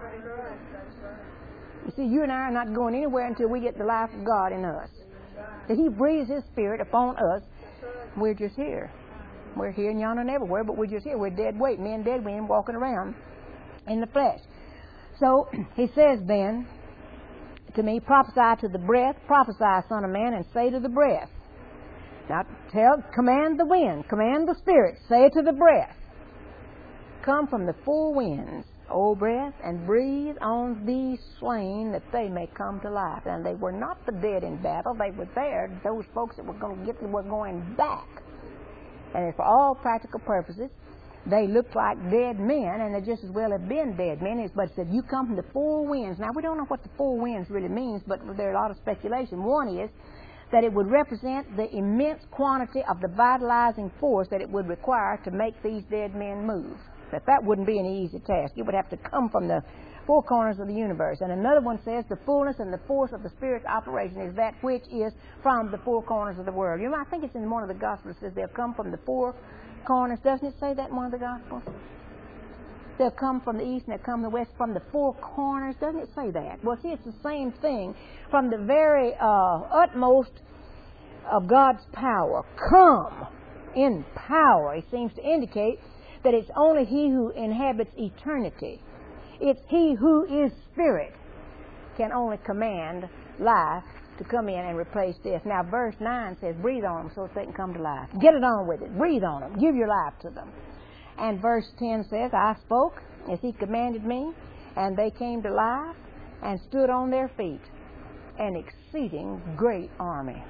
You see, you and I are not going anywhere until we get the life of God in us. That He breathes His Spirit upon us, we're just here. We're here and yonder and everywhere, but we're just here. We're dead weight, men dead men walking around in the flesh. So He says then to me, prophesy to the breath, prophesy, Son of Man, and say to the breath. Now tell, command the wind, command the Spirit, say to the breath, come from the four winds, O breath, and breathe on these slain that they may come to life. And they were not the dead in battle, they were there, those folks that were going to get them were going back. And for all practical purposes, they looked like dead men, and they just as well have been dead men. But it said, you come from the four winds. Now, we don't know what the four winds really means, but there are a lot of speculation. One is that it would represent the immense quantity of the vitalizing force that it would require to make these dead men move. That that wouldn't be an easy task. It would have to come from the four corners of the universe. And another one says the fullness and the force of the Spirit's operation is that which is from the four corners of the world. You know, I think it's in one of the Gospels that says they'll come from the four corners. Doesn't it say that in one of the Gospels? They'll come from the east and they'll come from the west, from the four corners. Doesn't it say that? Well, see, it's the same thing. From the very uh, utmost of God's power. Come in power. He seems to indicate that it's only He who inhabits eternity. It's He who is Spirit can only command life to come in and replace death. Now, verse nine says, breathe on them so that they can come to life. Get it on with it. Breathe on them. Give your life to them. And verse ten says, I spoke as He commanded me, and they came to life and stood on their feet, an exceeding great army.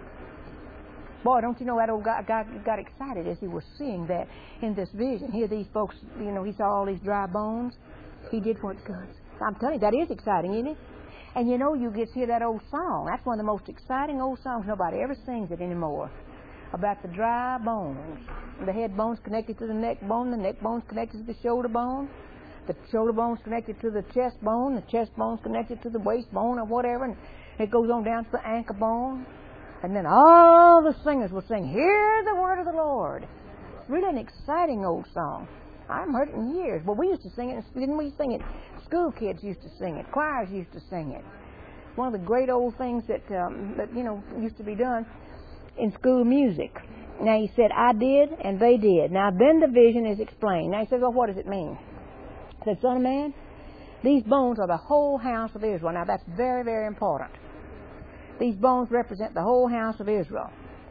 Boy, don't you know that old guy got, got excited as he was seeing that in this vision. Here these folks, you know, he saw all these dry bones. He did what God. I'm telling you, that is exciting, isn't it? And you know, you get to hear that old song. That's one of the most exciting old songs. Nobody ever sings it anymore. About the dry bones. The head bone's connected to the neck bone. The neck bone's connected to the shoulder bone. The shoulder bone's connected to the chest bone. The chest bone's connected to the waist bone or whatever. And it goes on down to the ankle bone. And then all the singers will sing, hear the word of the Lord. It's really an exciting old song. I haven't heard it in years. Well, we used to sing it. Didn't we sing it? School kids used to sing it. Choirs used to sing it. One of the great old things that, um, that you know, used to be done in school music. Now, he said, I did, and they did. Now, then the vision is explained. Now, he says, well, what does it mean? He said, Son of man, these bones are the whole house of Israel. Now, that's very, very important. These bones represent the whole house of Israel.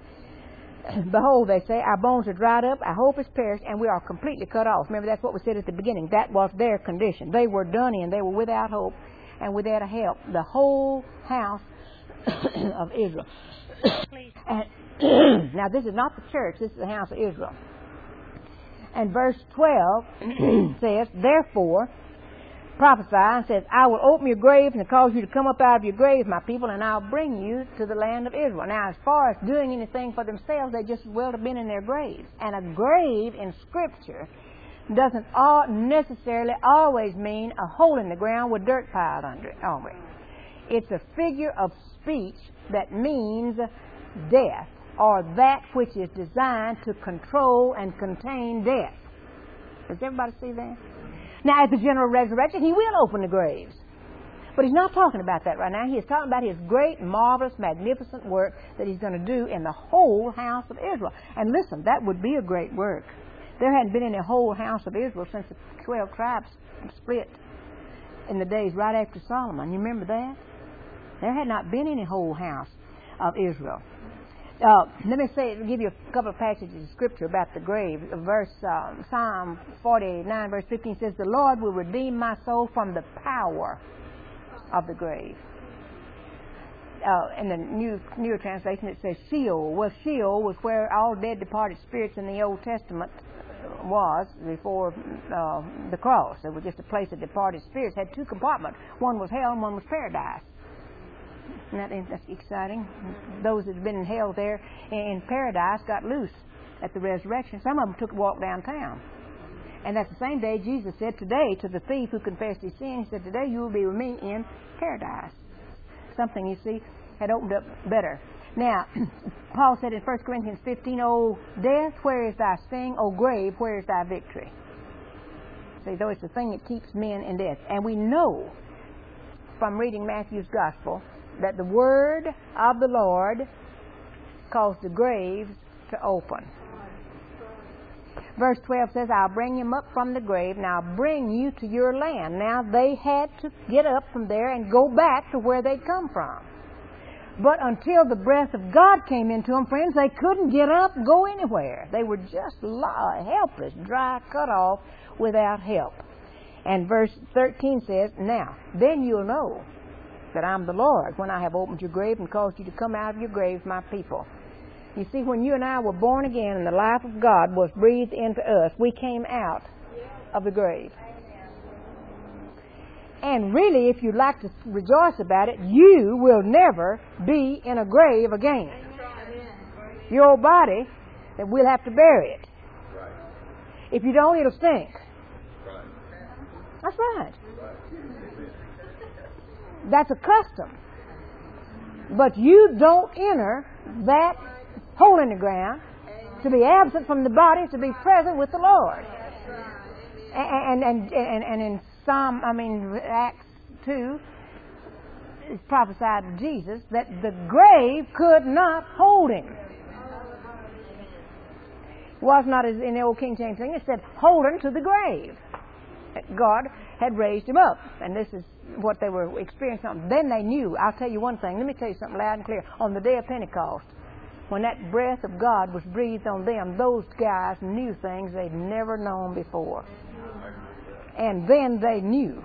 Behold, they say, our bones are dried up, our hope is perished, and we are completely cut off. Remember, that's what we said at the beginning. That was their condition. They were done in. They were without hope and without a help. The whole house of Israel. And now, this is not the church. This is the house of Israel. And verse twelve says, therefore, prophesy and says, I will open your graves and cause you to come up out of your graves, my people, and I'll bring you to the land of Israel. Now, as far as doing anything for themselves, they just as well have been in their graves. And a grave in Scripture doesn't all necessarily always mean a hole in the ground with dirt piled under it, always. It's a figure of speech that means death, or that which is designed to control and contain death. Does everybody see that? Now, at the general resurrection, He will open the graves. But He's not talking about that right now. He is talking about His great, marvelous, magnificent work that He's going to do in the whole house of Israel. And listen, that would be a great work. There hadn't been any whole house of Israel since the twelve tribes split in the days right after Solomon. You remember that? There had not been any whole house of Israel. Uh, let me say, give you a couple of passages of Scripture about the grave. Verse um, Psalm forty-nine, verse fifteen says, "The Lord will redeem my soul from the power of the grave." Uh, in the new newer translation, it says Sheol. Well, Sheol was where all dead, departed spirits in the Old Testament was before uh, the cross. It was just a place of departed spirits. It had two compartments. One was hell, and one was paradise. Isn't that that's exciting? Those that had been in hell there in paradise got loose at the resurrection. Some of them took a walk downtown. And that's the same day Jesus said, today, to the thief who confessed his sin, He said, today you will be with me in paradise. Something, you see, had opened up better. Now, Paul said in First Corinthians fifteen, "O death, where is thy sting? O grave, where is thy victory?" See, though it's the thing that keeps men in death. And we know from reading Matthew's Gospel that the word of the Lord caused the graves to open. Verse twelve says, "I'll bring him up from the grave, and I'll bring you to your land." Now, they had to get up from there and go back to where they'd come from. But until the breath of God came into them, friends, they couldn't get up, go anywhere. They were just helpless, dry, cut off, without help. And verse thirteen says, "Now, then you'll know that I'm the Lord, when I have opened your grave and caused you to come out of your graves, my people." You see, when you and I were born again and the life of God was breathed into us, we came out of the grave. And really, if you'd like to rejoice about it, you will never be in a grave again. Your old body, that we'll have to bury it. If you don't, it'll stink. That's right. That's a custom. But you don't enter that hole in the ground to be absent from the body, to be present with the Lord. And and and, and in Psalm, I mean Acts two, it's prophesied of Jesus that the grave could not hold him. It was not as in the old King James thing. It said, "Hold him to the grave." God had raised him up, and this is what they were experiencing. Then they knew. I'll tell you one thing. Let me tell you something loud and clear. On the day of Pentecost, when that breath of God was breathed on them, those guys knew things they'd never known before. And then they knew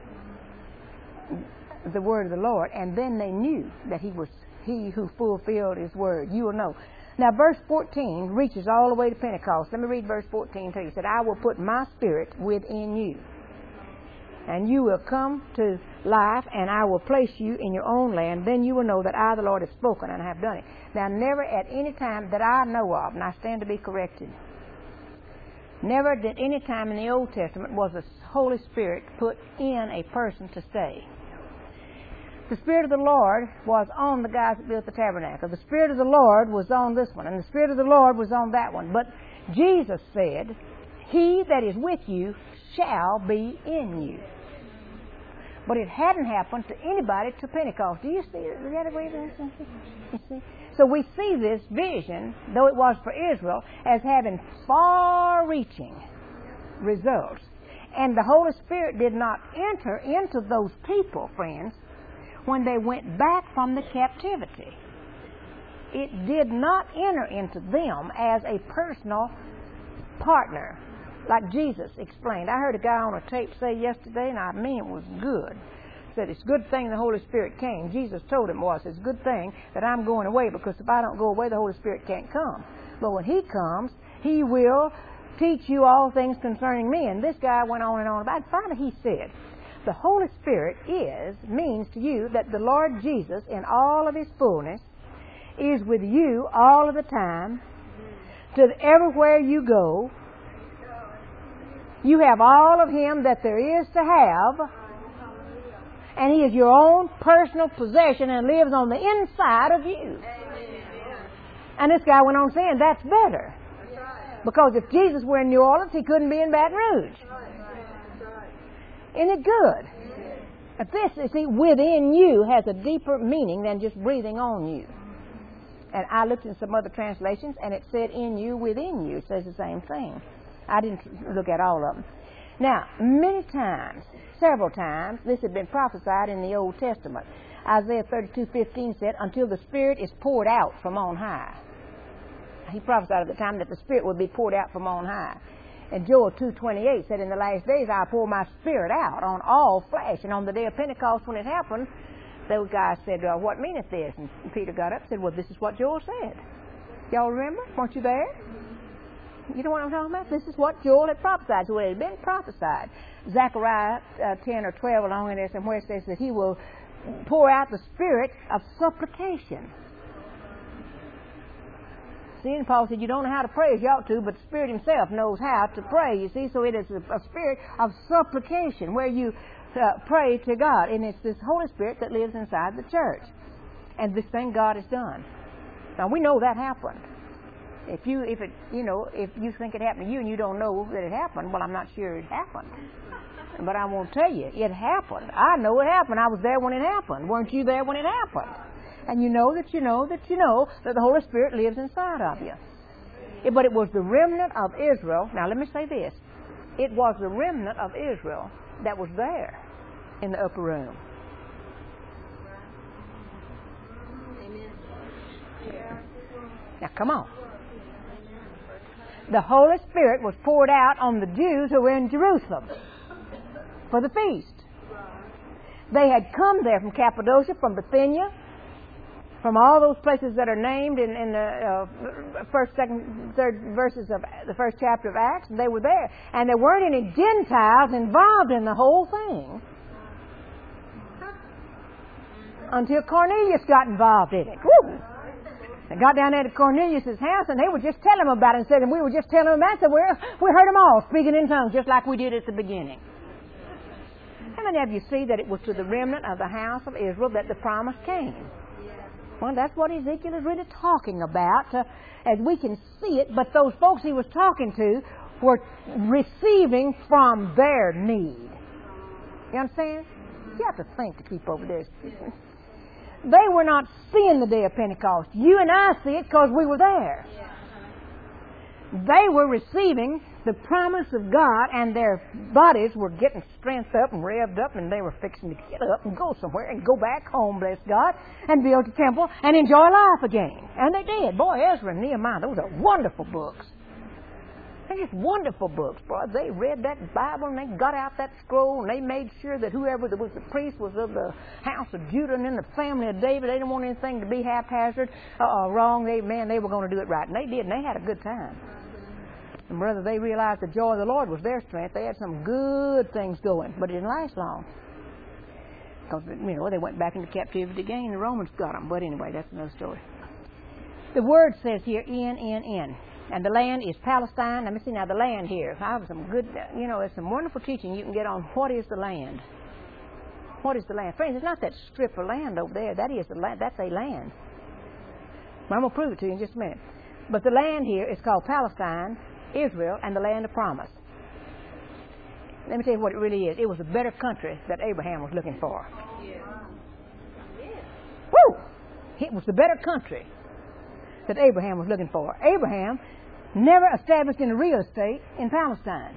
the word of the Lord, and then they knew that He was He who fulfilled His word. You will know. Now, verse fourteen reaches all the way to Pentecost. Let me read verse fourteen to you. It said, "I will put my spirit within you, and you will come to life, and I will place you in your own land. Then you will know that I, the Lord, have spoken and have done it." Now, never at any time that I know of, and I stand to be corrected, never at any time in the Old Testament was the Holy Spirit put in a person to stay. The Spirit of the Lord was on the guys that built the tabernacle. The Spirit of the Lord was on this one, and the Spirit of the Lord was on that one. But Jesus said, "He that is with you shall be in you." But it hadn't happened to anybody to Pentecost. Do you see it? Is that way you see? So we see this vision, though it was for Israel, as having far-reaching results. And the Holy Spirit did not enter into those people, friends, when they went back from the captivity. It did not enter into them as a personal partner, like Jesus explained. I heard a guy on a tape say yesterday, and I mean it was good. He said, "It's a good thing the Holy Spirit came." Jesus told him was, "It's a good thing that I'm going away, because if I don't go away, the Holy Spirit can't come. But when He comes, He will teach you all things concerning me." And this guy went on and on about it. Finally, he said, The Holy Spirit is, means to you that the Lord Jesus, in all of His fullness, is with you all of the time, to everywhere you go. You have all of Him that there is to have, and He is your own personal possession and lives on the inside of you. And this guy went on saying, that's better. Because if Jesus were in New Orleans, He couldn't be in Baton Rouge. Isn't it good? But this, you see, within you has a deeper meaning than just breathing on you. And I looked in some other translations, and it said in you, within you. It says the same thing. I didn't look at all of them. Now, many times, several times, this had been prophesied in the Old Testament. Isaiah thirty-two fifteen said, until the Spirit is poured out from on high. He prophesied at the time that the Spirit would be poured out from on high. And Joel two twenty-eight said, in the last days I'll pour my Spirit out on all flesh. And on the day of Pentecost when it happened, those guys said, uh, what meaneth this? And Peter got up and said, well, this is what Joel said. Y'all remember? Weren't you there? You know what I'm talking about? This is what Joel had prophesied. So it had been prophesied. Zechariah uh, ten or twelve along in there somewhere says that He will pour out the Spirit of supplication. See, and Paul said, you don't know how to pray as you ought to, but the Spirit Himself knows how to pray, you see. So it is a, a spirit of supplication where you uh, pray to God. And it's this Holy Spirit that lives inside the church. And this thing God has done. Now, we know that happened. If you, if it, you know, if you think it happened to you and you don't know that it happened, well, I'm not sure it happened. But I won't tell you, it happened. I know it happened. I was there when it happened. Weren't you there when it happened? And you know that you know that you know that the Holy Spirit lives inside of you. It, but it was the remnant of Israel. Now, let me say this. It was the remnant of Israel that was there in the upper room. Amen. Now, come on. The Holy Spirit was poured out on the Jews who were in Jerusalem for the feast. They had come there from Cappadocia, from Bithynia, from all those places that are named in, in the uh, first, second, third verses of the first chapter of Acts. And they were there. And there weren't any Gentiles involved in the whole thing until Cornelius got involved in it. Woo! They got down there to Cornelius' house, and they were just telling him about it. And said, and we were just telling him about it. So we we heard them all speaking in tongues, just like we did at the beginning. How many of you see that it was to the remnant of the house of Israel that the promise came? Well, that's what Ezekiel is really talking about, uh, as we can see it. But those folks he was talking to were receiving from their need. You understand? You have to think to keep over there. They were not seeing the day of Pentecost. You and I see it because we were there. They were receiving the promise of God, and their bodies were getting strength up and revved up, and they were fixing to get up and go somewhere and go back home, bless God, and build a temple and enjoy life again. And they did. Boy, Ezra and Nehemiah, those are wonderful books. They're just wonderful books, boy. They read that Bible, and they got out that scroll, and they made sure that whoever was the priest was of the house of Judah and in the family of David. They didn't want anything to be haphazard or wrong. They, man, they were going to do it right. And they did, and they had a good time. And brother, they realized the joy of the Lord was their strength. They had some good things going, but it didn't last long. Because, you know, they went back into captivity again. The Romans got them. But anyway, that's another story. The word says here, in, in, in. And the land is Palestine. Let me see now the land here. I have some good, you know, there's some wonderful teaching you can get on what is the land. What is the land? Friends, it's not that strip of land over there. That is the land. That's a land. Well, I'm going to prove it to you in just a minute. But the land here is called Palestine, Israel, and the land of promise. Let me tell you what it really is. It was a better country that Abraham was looking for. Woo! It was the better country that Abraham was looking for. Abraham never established in real estate in Palestine.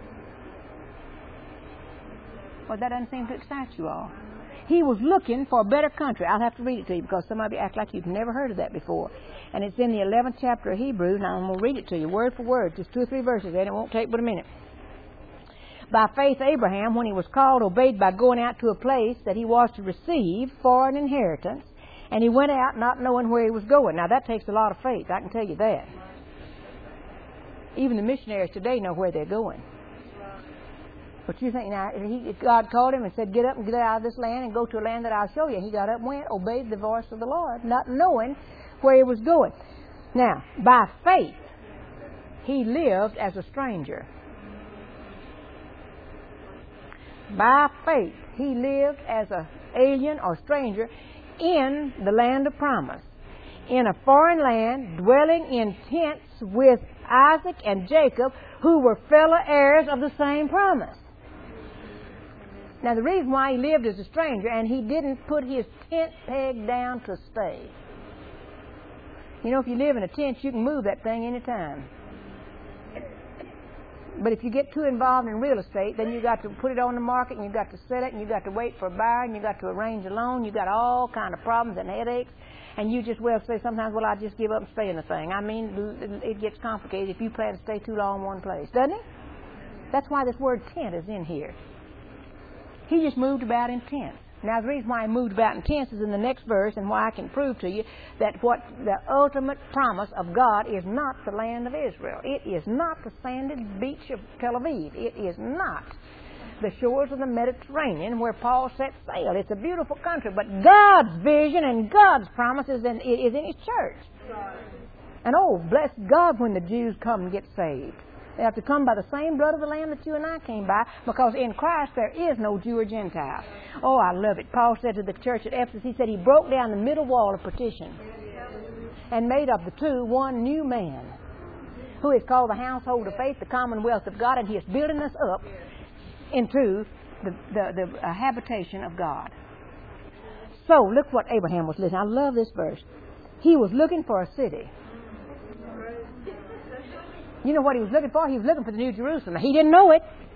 Well, that doesn't seem to excite you all. He was looking for a better country. I'll have to read it to you because some of you act like you've never heard of that before. And it's in the eleventh chapter of Hebrews. Now I'm going to read it to you word for word, just two or three verses, and it won't take but a minute. By faith, Abraham, when he was called, obeyed by going out to a place that he was to receive for an inheritance. And he went out not knowing where he was going. Now, that takes a lot of faith. I can tell you that. Even the missionaries today know where they're going. But you think now, he, God called him and said, get up and get out of this land and go to a land that I'll show you. He got up and went, obeyed the voice of the Lord, not knowing where he was going. Now, by faith, he lived as a stranger. By faith, he lived as an alien or stranger in the land of promise, in a foreign land, dwelling in tents with Isaac and Jacob, who were fellow heirs of the same promise. Now, the reason why he lived as a stranger, and he didn't put his tent peg down to stay. You know, if you live in a tent, you can move that thing anytime. But if you get too involved in real estate, then you've got to put it on the market, and you've got to sell it, and you've got to wait for a buyer, and you've got to arrange a loan. You've got all kind of problems and headaches. And you just well say sometimes, well, I'll just give up and stay in the thing. I mean, it gets complicated if you plan to stay too long in one place, doesn't it? That's why this word tent is in here. He just moved about in tents. Now, the reason why he moved about in tents is in the next verse, and why I can prove to you that what the ultimate promise of God is not the land of Israel. It is not the sanded beach of Tel Aviv. It is not the shores of the Mediterranean where Paul set sail. It's a beautiful country, but God's vision and God's promise is in, is in His church. And oh, bless God when the Jews come and get saved. They have to come by the same blood of the Lamb that you and I came by, because in Christ there is no Jew or Gentile. Oh, I love it. Paul said to the church at Ephesus, he said he broke down the middle wall of partition and made of the two one new man, who is called the household of faith, the commonwealth of God, and he is building us up into the, the, the uh, habitation of God. So, look what Abraham was listening. I love this verse. He was looking for a city. You know what he was looking for? He was looking for the New Jerusalem. He didn't know it,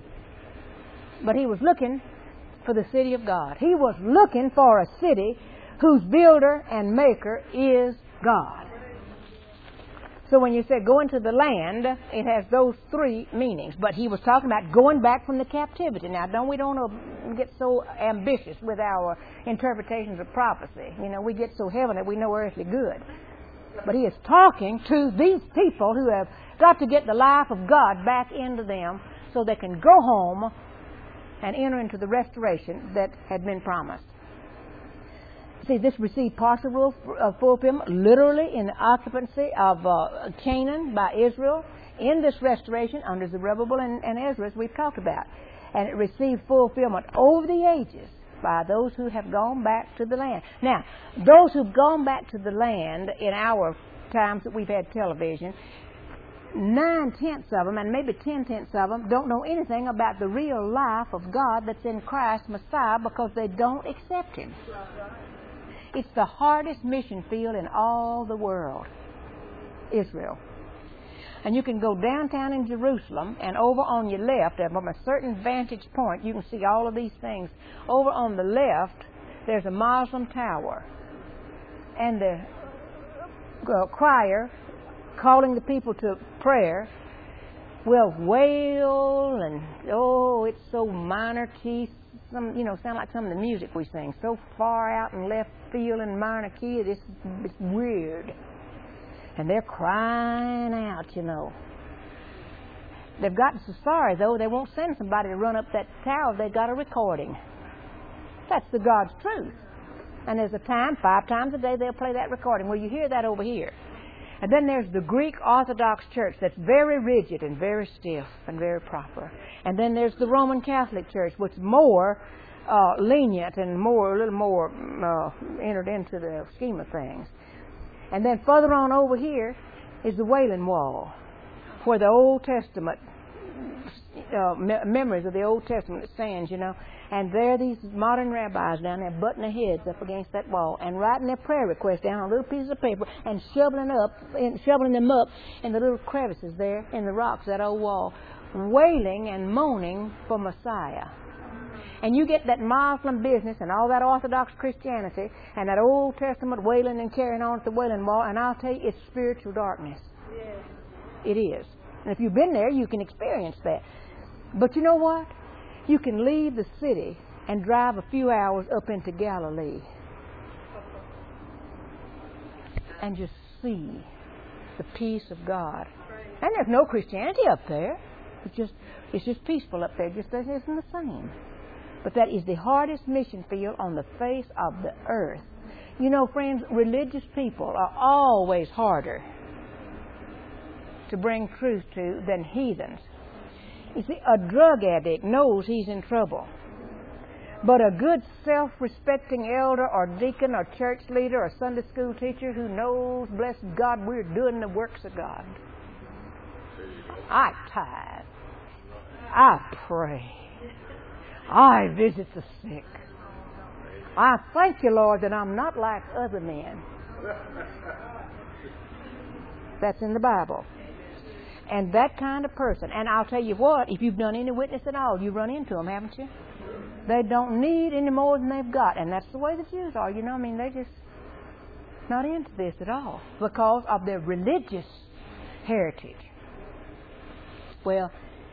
but he was looking for the city of God. He was looking for a city whose builder and maker is God. So when you say go into the land, it has those three meanings. But he was talking about going back from the captivity. Now, don't we don't get so ambitious with our interpretations of prophecy. You know, we get so heavenly we know earthly good. But he is talking to these people who have got to get the life of God back into them so they can go home and enter into the restoration that had been promised. See, this received partial fulfillment literally in the occupancy of uh, Canaan by Israel in this restoration under Zerubbabel and, and Ezra, as we've talked about. And it received fulfillment over the ages by those who have gone back to the land. Now, those who've gone back to the land in our times that we've had television, nine-tenths of them, and maybe ten-tenths of them, don't know anything about the real life of God that's in Christ Messiah because they don't accept Him. It's the hardest mission field in all the world, Israel. And you can go downtown in Jerusalem, and over on your left, from a certain vantage point, you can see all of these things. Over on the left, there's a Muslim tower. And the uh, crier, calling the people to prayer, will wail, and, oh, it's so minor key, some, you know, sound like some of the music we sing. So far out in left field in minor key, it's, it's weird. And they're crying out, you know. They've gotten so sorry, though, they won't send somebody to run up that tower. They've got a recording. That's the God's truth. And there's a time, five times a day, they'll play that recording. Well, you hear that over here. And then there's the Greek Orthodox Church that's very rigid and very stiff and very proper. And then there's the Roman Catholic Church, which is more uh, lenient and more, a little more uh, entered into the scheme of things. And then further on over here is the Wailing Wall, where the Old Testament, uh, me- memories of the Old Testament stands, you know. And there are these modern rabbis down there butting their heads up against that wall and writing their prayer requests down on little pieces of paper and shoveling up, in, shoveling them up in the little crevices there in the rocks of that old wall, wailing and moaning for Messiah. And you get that Muslim business and all that Orthodox Christianity and that Old Testament wailing and carrying on at the Wailing Wall, and I'll tell you, it's spiritual darkness. Yes. It is. And if you've been there, you can experience that. But you know what? You can leave the city and drive a few hours up into Galilee and just see the peace of God. And there's no Christianity up there. It's just It's just peaceful up there, just as it isn't the same. But that is the hardest mission field on the face of the earth. You know, friends, religious people are always harder to bring truth to than heathens. You see, a drug addict knows he's in trouble. But a good self-respecting elder or deacon or church leader or Sunday school teacher who knows, bless God, we're doing the works of God. I tithe. I pray. I visit the sick. I thank you, Lord, that I'm not like other men. That's in the Bible. And that kind of person, and I'll tell you what, if you've done any witness at all, you've run into them, haven't you? They don't need any more than they've got. And that's the way the Jews are, you know. I mean, they're just not into this at all because of their religious heritage. Well,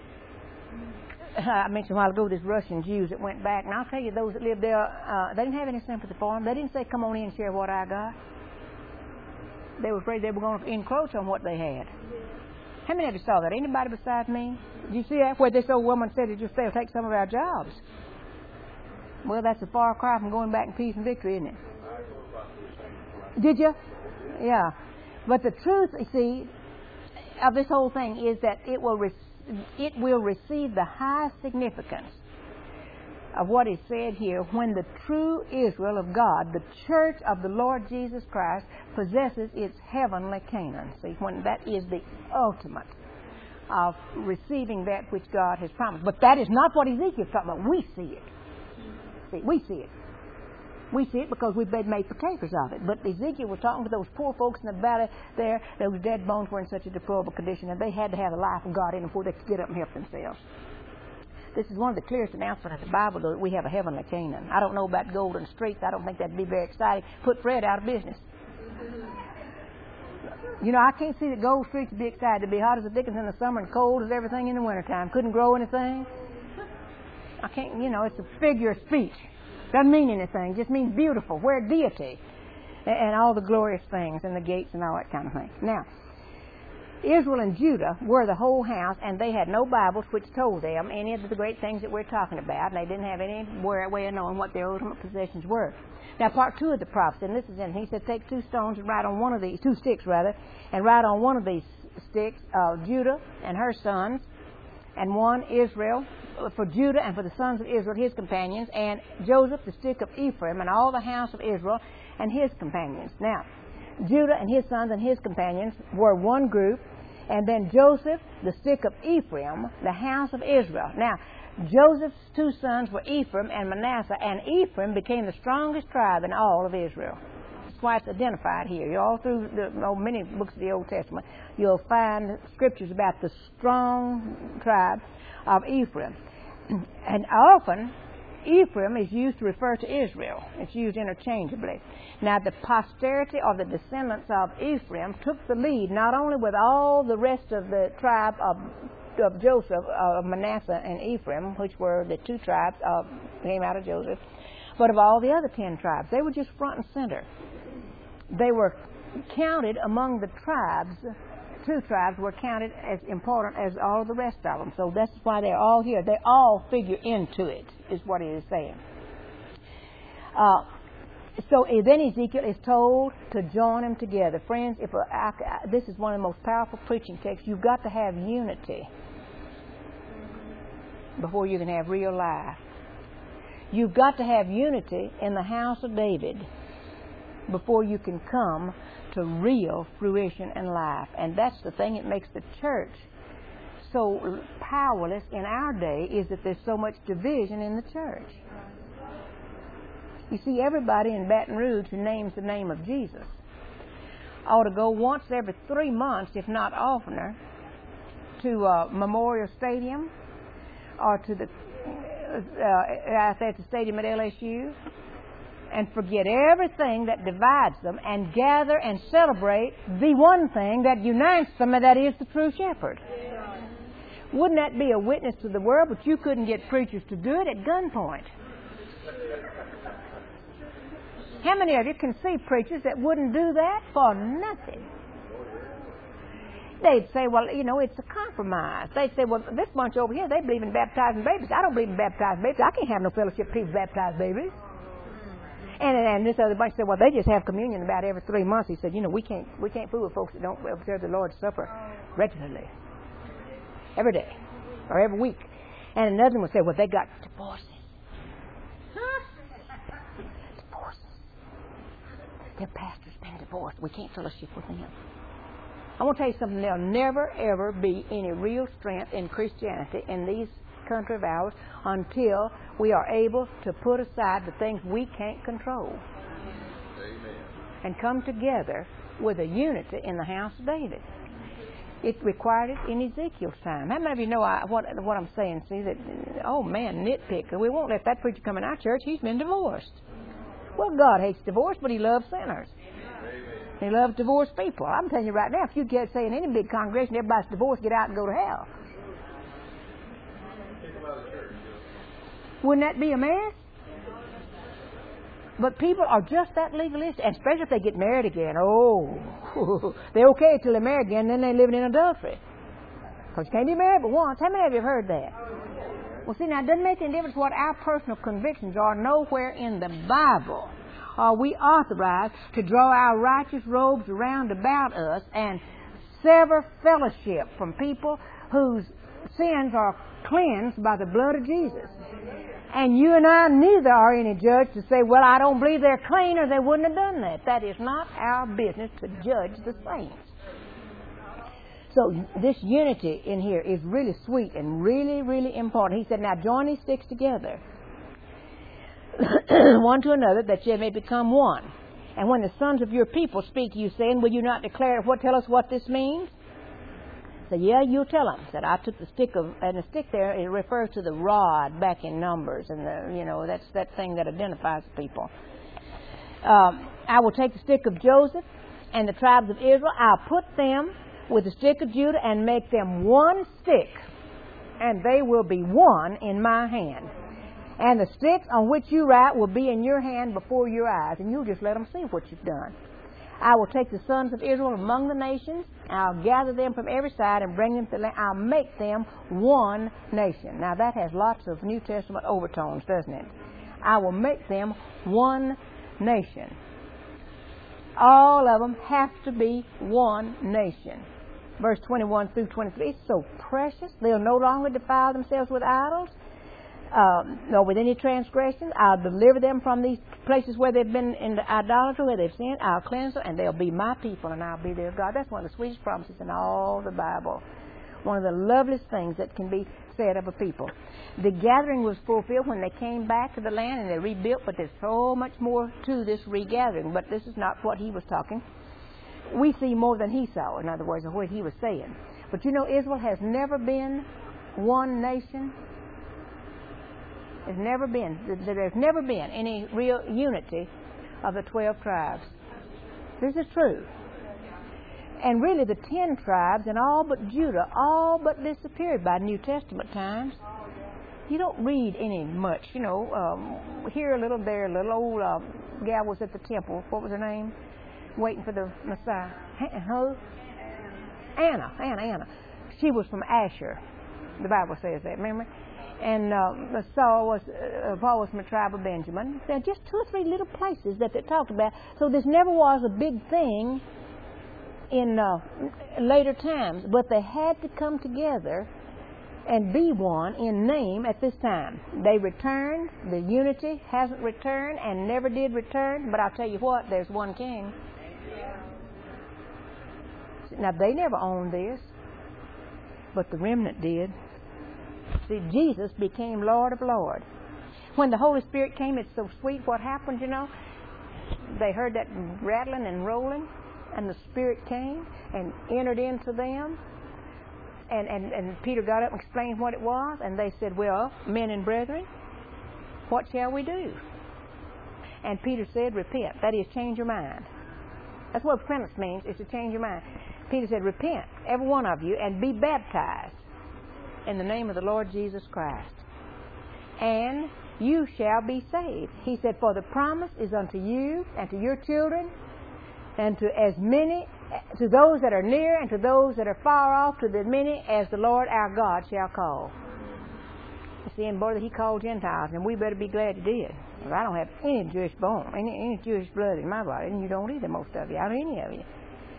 I mentioned a while ago these Russian Jews that went back, and I'll tell you, those that lived there, uh, they didn't have any sympathy for them. They didn't say, come on in and share what I got. They were afraid they were going to encroach on what they had. How many of you saw that? Anybody besides me? Did you see that where this old woman said, just they'll take some of our jobs? Well, that's a far cry from going back in peace and victory, isn't it? Did you? Yeah. But the truth, you see, of this whole thing is that it will re- it will receive the highest significance of what is said here when the true Israel of God, the church of the Lord Jesus Christ, possesses its heavenly Canaan. See, when that is the ultimate of receiving that which God has promised. But that is not what Ezekiel's talking about. We see it. See, we see it. We see it because we've been made partakers of it. But Ezekiel was talking to those poor folks in the valley there. Those dead bones were in such a deplorable condition, and they had to have the life of God in them before they could get up and help themselves. This is one of the clearest announcements in the Bible, though, that we have a heavenly Canaan. I don't know about golden streets. I don't think that'd be very exciting. Put Fred out of business. You know, I can't see that gold streets would be excited. It'd be hot as the dickens in the summer and cold as everything in the wintertime. Couldn't grow anything. I can't, you know, it's a figure of speech. Doesn't mean anything. It just means beautiful. Where deity and all the glorious things and the gates and all that kind of thing. Now, Israel and Judah were the whole house, and they had no Bibles which told them any of the great things that we're talking about, and they didn't have any way of knowing what their ultimate possessions were. Now, part two of the prophecy, and this is in, he said, take two stones and write on one of these, two sticks rather, and write on one of these sticks uh, Judah and her sons, and one Israel, for Judah and for the sons of Israel, his companions, and Joseph, the stick of Ephraim, and all the house of Israel, and his companions. Now, Judah and his sons and his companions were one group, and then Joseph, the stick of Ephraim, the house of Israel. Now, Joseph's two sons were Ephraim and Manasseh, and Ephraim became the strongest tribe in all of Israel. That's why it's identified here. You're all through the, oh, many books of the Old Testament, you'll find scriptures about the strong tribe of Ephraim. And often, Ephraim is used to refer to Israel. It's used interchangeably. Now, the posterity or the descendants of Ephraim took the lead, not only with all the rest of the tribe of, of Joseph, of Manasseh and Ephraim, which were the two tribes of came out of Joseph, but of all the other ten tribes. They were just front and center. They were counted among the tribes. Two tribes were counted as important as all of the rest of them. So that's why they're all here. They all figure into it, is what it is saying. Uh, so then Ezekiel is told to join them together. Friends, if a, I, this is one of the most powerful preaching texts. You've got to have unity before you can have real life. You've got to have unity in the house of David before you can come to real fruition in life. And that's the thing that makes the church so powerless in our day, is that there's so much division in the church. You see, everybody in Baton Rouge who names the name of Jesus ought to go once every three months, if not oftener, to uh, Memorial Stadium or to the uh, I say at the stadium at L S U, and forget everything that divides them and gather and celebrate the one thing that unites them, and that is the true shepherd. Wouldn't that be a witness to the world? But you couldn't get preachers to do it at gunpoint. How many of you can see preachers that wouldn't do that for nothing? They'd say, well, you know, it's a compromise. They'd say, well, this bunch over here, they believe in baptizing babies. I don't believe in baptizing babies. I can't have no fellowship with people who baptize babies. And, and this other bunch said, well, they just have communion about every three months. He said, you know, we can't we can't fool with folks that don't observe the Lord's Supper regularly, every day or every week. And another one would say, well, they got divorces. Divorces. Their pastor's been divorced. We can't fellowship with them. I want to tell you something. There'll never, ever be any real strength in Christianity in these country of ours until we are able to put aside the things we can't control. Amen. And come together with a unity in the house of David. It required it in Ezekiel's time. How many of you know I, what, what I'm saying? See, that, oh man, nitpicker. We won't let that preacher come in our church. He's been divorced. Well, God hates divorce, but He loves sinners. He loves divorced people. I'm telling you right now, if you get say in any big congregation, everybody's divorced, get out and go to hell. Wouldn't that be a mess? But people are just that legalistic, and especially if they get married again. Oh, they're okay till they're married again, then they're living in adultery. Because you can't be married but once. How many of you have heard that? Well, see, now it doesn't make any difference what our personal convictions are. Nowhere in the Bible are we authorized to draw our righteous robes around about us and sever fellowship from people whose sins are cleansed by the blood of Jesus. And you and I neither are any judge to say, well, I don't believe they're clean, or they wouldn't have done that. That is not our business to judge the saints. So this unity in here is really sweet and really, really important. He said, now join these sticks together, one to another, that ye may become one. And when the sons of your people speak you, saying, will you not declare what? Tell us what this means? So yeah, you tell them. Said I took the stick of, and the stick there, it refers to the rod back in Numbers, and the, you know, that's that thing that identifies people. Um, I will take the stick of Joseph and the tribes of Israel. I'll put them with the stick of Judah and make them one stick, and they will be one in my hand. And the sticks on which you write will be in your hand before your eyes, and you'll just let them see what you've done. I will take the sons of Israel among the nations. I'll gather them from every side and bring them to the land. I'll make them one nation. Now that has lots of New Testament overtones, doesn't it? I will make them one nation. All of them have to be one nation. Verse twenty-one through twenty-three, it's so precious. They'll no longer defile themselves with idols, um, nor with any transgressions. I'll deliver them from these places where they've been in the idolatry, where they've sinned. I'll cleanse them, and they'll be my people, and I'll be their God. That's one of the sweetest promises in all the Bible. One of the loveliest things that can be said of a people. The gathering was fulfilled when they came back to the land and they rebuilt, but there's so much more to this regathering. But this is not what he was talking. We see more than he saw, in other words, of what he was saying. But you know, Israel has never been one nation. There's never been. There's never been any real unity of the twelve tribes. This is true. And really the ten tribes and all but Judah all but disappeared by New Testament times. You don't read any much, you know, um, here a little, there a little. Old uh, gal was at the temple. What was her name? Waiting for the Messiah. Who? Anna. Anna, Anna. She was from Asher. The Bible says that, remember? And uh, Saul was, uh, Paul was from the tribe of Benjamin. There are just two or three little places that they talked about. So this never was a big thing in uh, later times, but they had to come together and be one in name at this time. They returned. The unity hasn't returned and never did return, but I'll tell you what, there's one king. Now, they never owned this, but the remnant did. See, Jesus became Lord of Lords. When the Holy Spirit came, it's so sweet. What happened, you know? They heard that rattling and rolling, and the Spirit came and entered into them. And, and, and Peter got up and explained what it was, and they said, well, men and brethren, what shall we do? And Peter said, repent. That is, change your mind. That's what repentance means, is to change your mind. Peter said, repent, every one of you, and be baptized in the name of the Lord Jesus Christ, and you shall be saved. He said, for the promise is unto you and to your children and to as many To those that are near and to those that are far off, to the many as the Lord our God shall call. You see, and boy, that He called Gentiles, and we better be glad He did. Because I don't have any Jewish bone, any, any Jewish blood in my body, and you don't either, most of you. I don't any of you.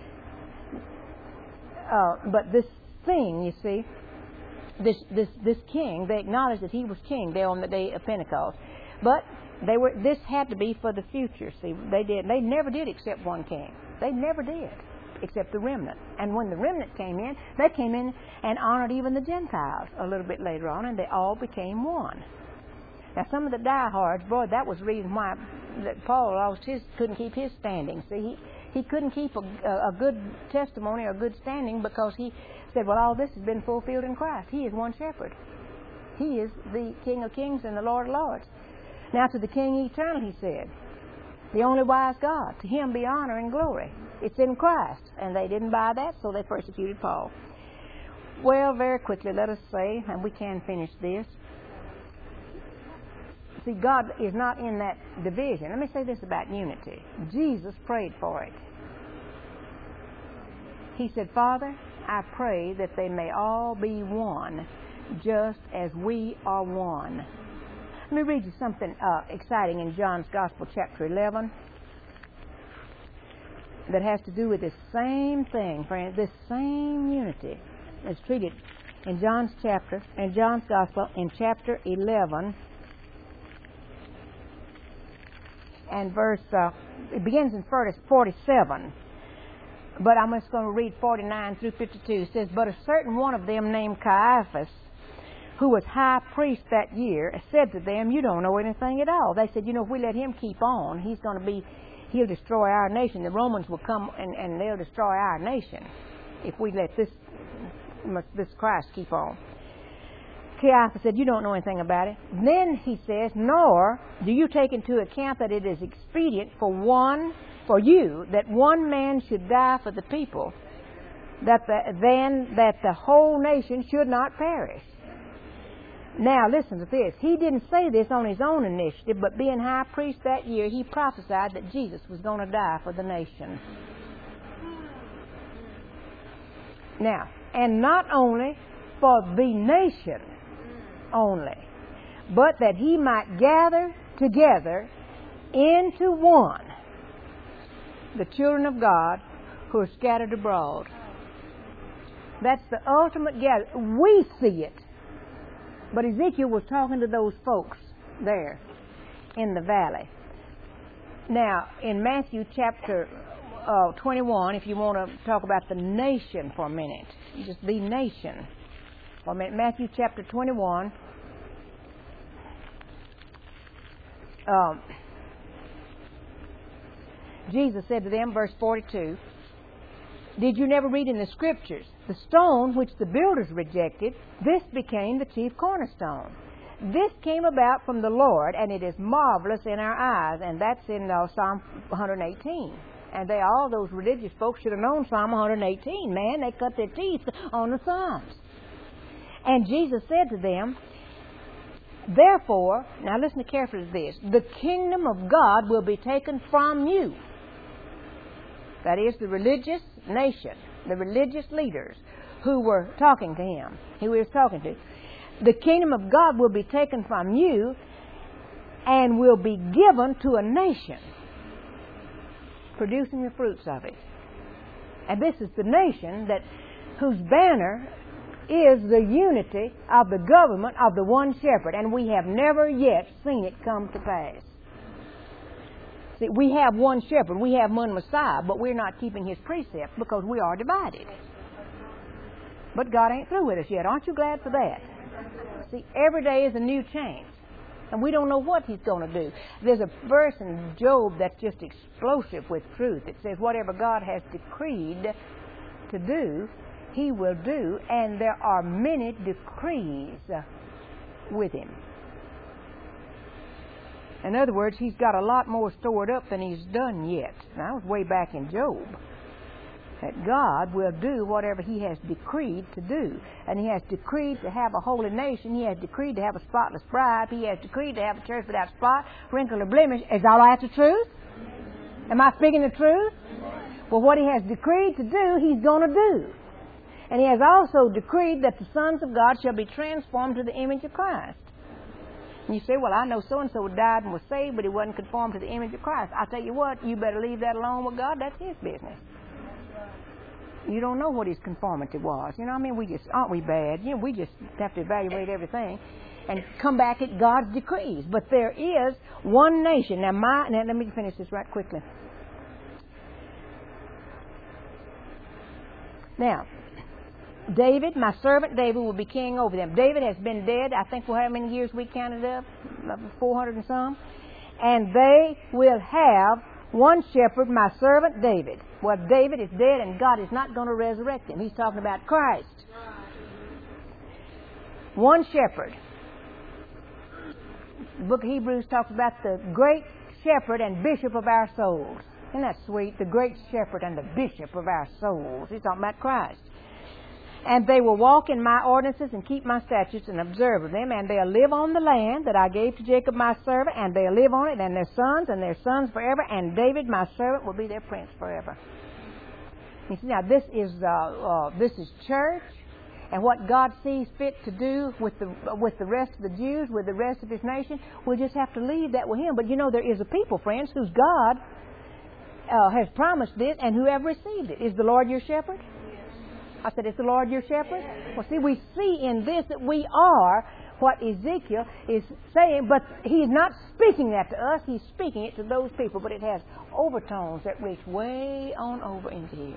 Uh, but this thing, you see, this this this king, they acknowledged that He was king there on the day of Pentecost. But they were. This had to be for the future. See, they did. They never did accept one king. They never did, except the remnant. And when the remnant came in, they came in and honored even the Gentiles a little bit later on, and they all became one. Now, some of the diehards, boy, that was the reason why that Paul lost his, couldn't keep his standing. See, he, he couldn't keep a, a good testimony or a good standing because he said, well, all this has been fulfilled in Christ. He is one shepherd. He is the King of kings and the Lord of lords. Now, to the King eternal, he said, the only wise God, to Him be honor and glory. It's in Christ. And they didn't buy that, so they persecuted Paul. Well, very quickly, let us say, and we can finish this. See, God is not in that division. Let me say this about unity. Jesus prayed for it. He said, Father, I pray that they may all be one, just as we are one. Let me read you something uh, exciting in John's Gospel, chapter eleven, that has to do with this same thing, friends, this same unity is treated in John's chapter, in John's Gospel, in chapter eleven, and verse, uh, it begins in verse forty-seven, but I'm just going to read forty-nine through fifty-two. It says, but a certain one of them named Caiaphas, who was high priest that year, said to them, you don't know anything at all. They said, you know, if we let him keep on, he's going to be, he'll destroy our nation. The Romans will come and, and they'll destroy our nation if we let this, this Christ keep on. Caiaphas said, you don't know anything about it. Then he says, nor do you take into account that it is expedient for one, for you, that one man should die for the people, that the, then that the whole nation should not perish. Now, listen to this. He didn't say this on his own initiative, but being high priest that year, he prophesied that Jesus was going to die for the nation. Now, and not only for the nation only, but that He might gather together into one the children of God who are scattered abroad. That's the ultimate gather. We see it. But Ezekiel was talking to those folks there in the valley. Now, in Matthew chapter uh, twenty-one, if you want to talk about the nation for a minute, just the nation for a minute, Matthew chapter twenty-one, um, Jesus said to them, verse forty-two, did you never read in the Scriptures, the stone which the builders rejected, this became the chief cornerstone. This came about from the Lord, and it is marvelous in our eyes. And that's in uh, Psalm one eighteen. And they, all those religious folks should have known Psalm one eighteen. Man, they cut their teeth on the Psalms. And Jesus said to them, therefore, now listen carefully to this, the kingdom of God will be taken from you. That is, the religious nation, the religious leaders who were talking to him, who he was talking to. The kingdom of God will be taken from you and will be given to a nation, producing the fruits of it. And this is the nation that whose banner is the unity of the government of the one shepherd, and we have never yet seen it come to pass. See, we have one shepherd, we have one Messiah, but we're not keeping His precepts because we are divided. But God ain't through with us yet. Aren't you glad for that? See, every day is a new change, and we don't know what He's going to do. There's a verse in Job that's just explosive with truth. It says, whatever God has decreed to do, He will do, and there are many decrees with Him. In other words, He's got a lot more stored up than He's done yet. Now, that was way back in Job. That God will do whatever He has decreed to do. And He has decreed to have a holy nation. He has decreed to have a spotless bride. He has decreed to have a church without spot, wrinkle, or blemish. Is all that the truth? Am I speaking the truth? Well, what He has decreed to do, He's going to do. And He has also decreed that the sons of God shall be transformed to the image of Christ. And you say, well, I know so-and-so died and was saved, but he wasn't conformed to the image of Christ. I'll tell you what, you better leave that alone with God. That's His business. You don't know what his conformity was. You know, I mean, we just, aren't we bad? You know, we just have to evaluate everything and come back at God's decrees. But there is one nation. Now, my, now let me finish this right quickly. Now, David, my servant David, will be king over them. David has been dead, I think, for how many years we counted up? four hundred and some. And they will have one shepherd, my servant David. Well, David is dead and God is not going to resurrect him. He's talking about Christ. One shepherd. The book of Hebrews talks about the great shepherd and bishop of our souls. Isn't that sweet? The great shepherd and the bishop of our souls. He's talking about Christ. And they will walk in my ordinances and keep my statutes and observe them, and they'll live on the land that I gave to Jacob my servant, and they'll live on it, and their sons and their sons forever, and David my servant will be their prince forever. You see, now this is uh, uh, this is church, and what God sees fit to do with the with the rest of the Jews, with the rest of His nation, we'll just have to leave that with Him. But you know, there is a people, friends, whose God uh, has promised this, and who have received it. Is the Lord your shepherd? I said, is the Lord your shepherd? Well, see, we see in this that we are what Ezekiel is saying, but he's not speaking that to us. He's speaking it to those people, but it has overtones that reach way on over into here.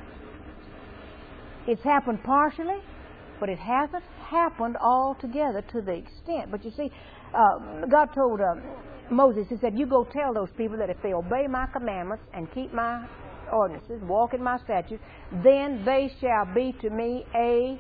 It's happened partially, but it hasn't happened altogether to the extent. But you see, uh, God told uh, Moses, He said, you go tell those people that if they obey my commandments and keep my ordinances, walk in my statutes, then they shall be to me a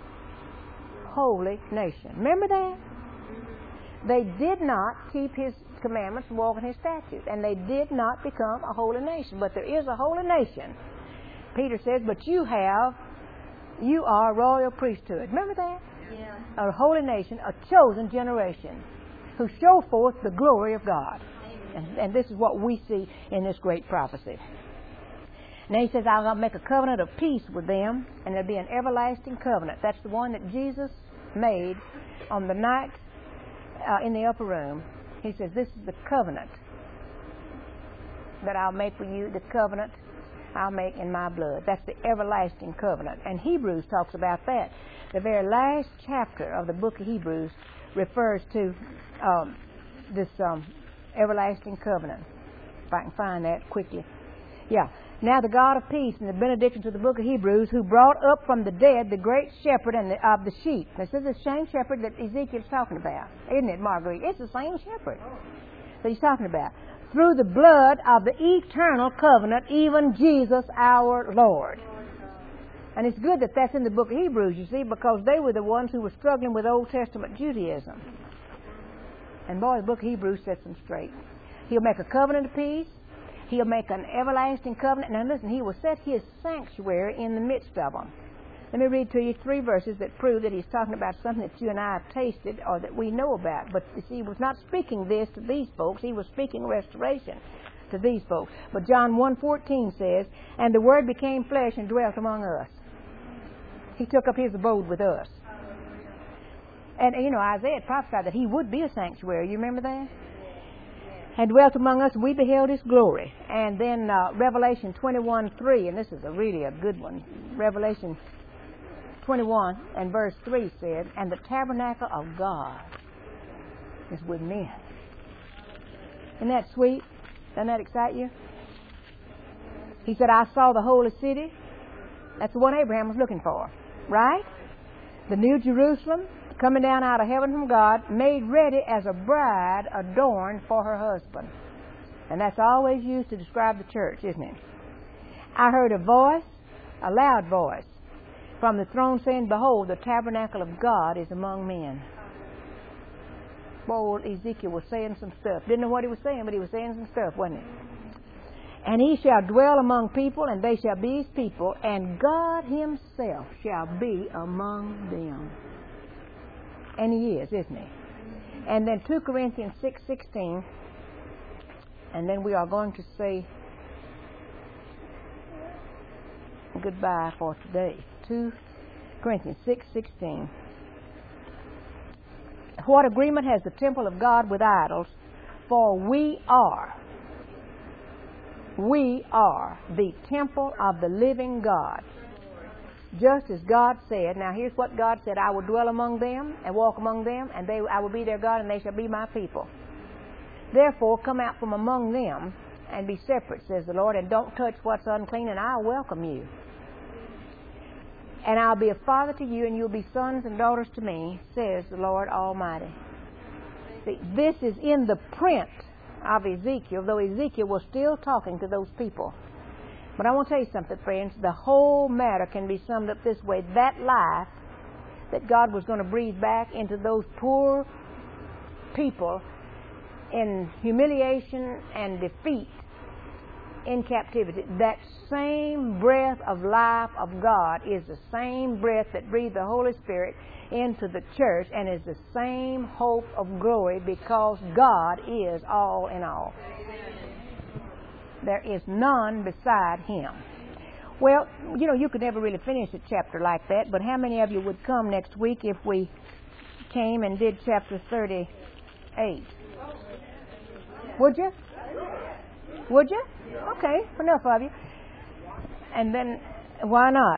holy nation. Remember that? They did not keep His commandments and walk in His statutes, and they did not become a holy nation. But there is a holy nation. Peter says, but you have, you are a royal priesthood. Remember that? Yeah. A holy nation, a chosen generation, who show forth the glory of God. And, and this is what we see in this great prophecy. Now He says, I'll make a covenant of peace with them, and it'll be an everlasting covenant. That's the one that Jesus made on the night uh, in the upper room. He says, this is the covenant that I'll make with you, the covenant I'll make in my blood. That's the everlasting covenant. And Hebrews talks about that. The very last chapter of the book of Hebrews refers to um, this um, everlasting covenant. If I can find that quickly. Yeah. Now the God of peace, and the benediction to the book of Hebrews, who brought up from the dead the great shepherd and the, of the sheep. This is the same shepherd that Ezekiel's talking about. Isn't it, Marguerite? It's the same shepherd that he's talking about. Through the blood of the eternal covenant, even Jesus our Lord. And it's good that that's in the book of Hebrews, you see, because they were the ones who were struggling with Old Testament Judaism. And boy, the book of Hebrews sets them straight. He'll make a covenant of peace. He'll make an everlasting covenant. Now listen, He will set His sanctuary in the midst of them. Let me read to you three verses that prove that He's talking about something that you and I have tasted or that we know about. But you see, He was not speaking this to these folks. He was speaking restoration to these folks. But John one fourteen says, and the Word became flesh and dwelt among us. He took up His abode with us. And, you know, Isaiah prophesied that He would be a sanctuary. You remember that? And dwelt among us, we beheld His glory. And then uh, Revelation twenty-one three, and this is a really a good one. Revelation twenty-one and verse three said, and the tabernacle of God is with men. Isn't that sweet? Doesn't that excite you? He said, I saw the holy city. That's the one Abraham was looking for, right? The new Jerusalem, coming down out of heaven from God, made ready as a bride adorned for her husband. And that's always used to describe the church, isn't it? I heard a voice, a loud voice, from the throne saying, behold, the tabernacle of God is among men. Boy, Ezekiel was saying some stuff. Didn't know what he was saying, but he was saying some stuff, wasn't he? And He shall dwell among people, and they shall be His people, and God Himself shall be among them. And He is, isn't He? And then two Corinthians six sixteen, and then we are going to see goodbye for today. Second Corinthians six sixteen. What agreement has the temple of God with idols? For we are, we are the temple of the living God. Just as God said, now here's what God said, I will dwell among them and walk among them, and they, I will be their God, and they shall be my people. Therefore, come out from among them and be separate, says the Lord, and don't touch what's unclean, and I'll welcome you. And I'll be a father to you, and you'll be sons and daughters to me, says the Lord Almighty. See, this is in the print of Ezekiel, though Ezekiel was still talking to those people. But I want to tell you something, friends. The whole matter can be summed up this way. That life that God was going to breathe back into those poor people in humiliation and defeat in captivity, that same breath of life of God is the same breath that breathed the Holy Spirit into the church and is the same hope of glory, because God is all in all. There is none beside Him. Well, you know, you could never really finish a chapter like that, but how many of you would come next week if we came and did chapter thirty-eight? Would you? Would you? Okay, enough of you. And then, why not?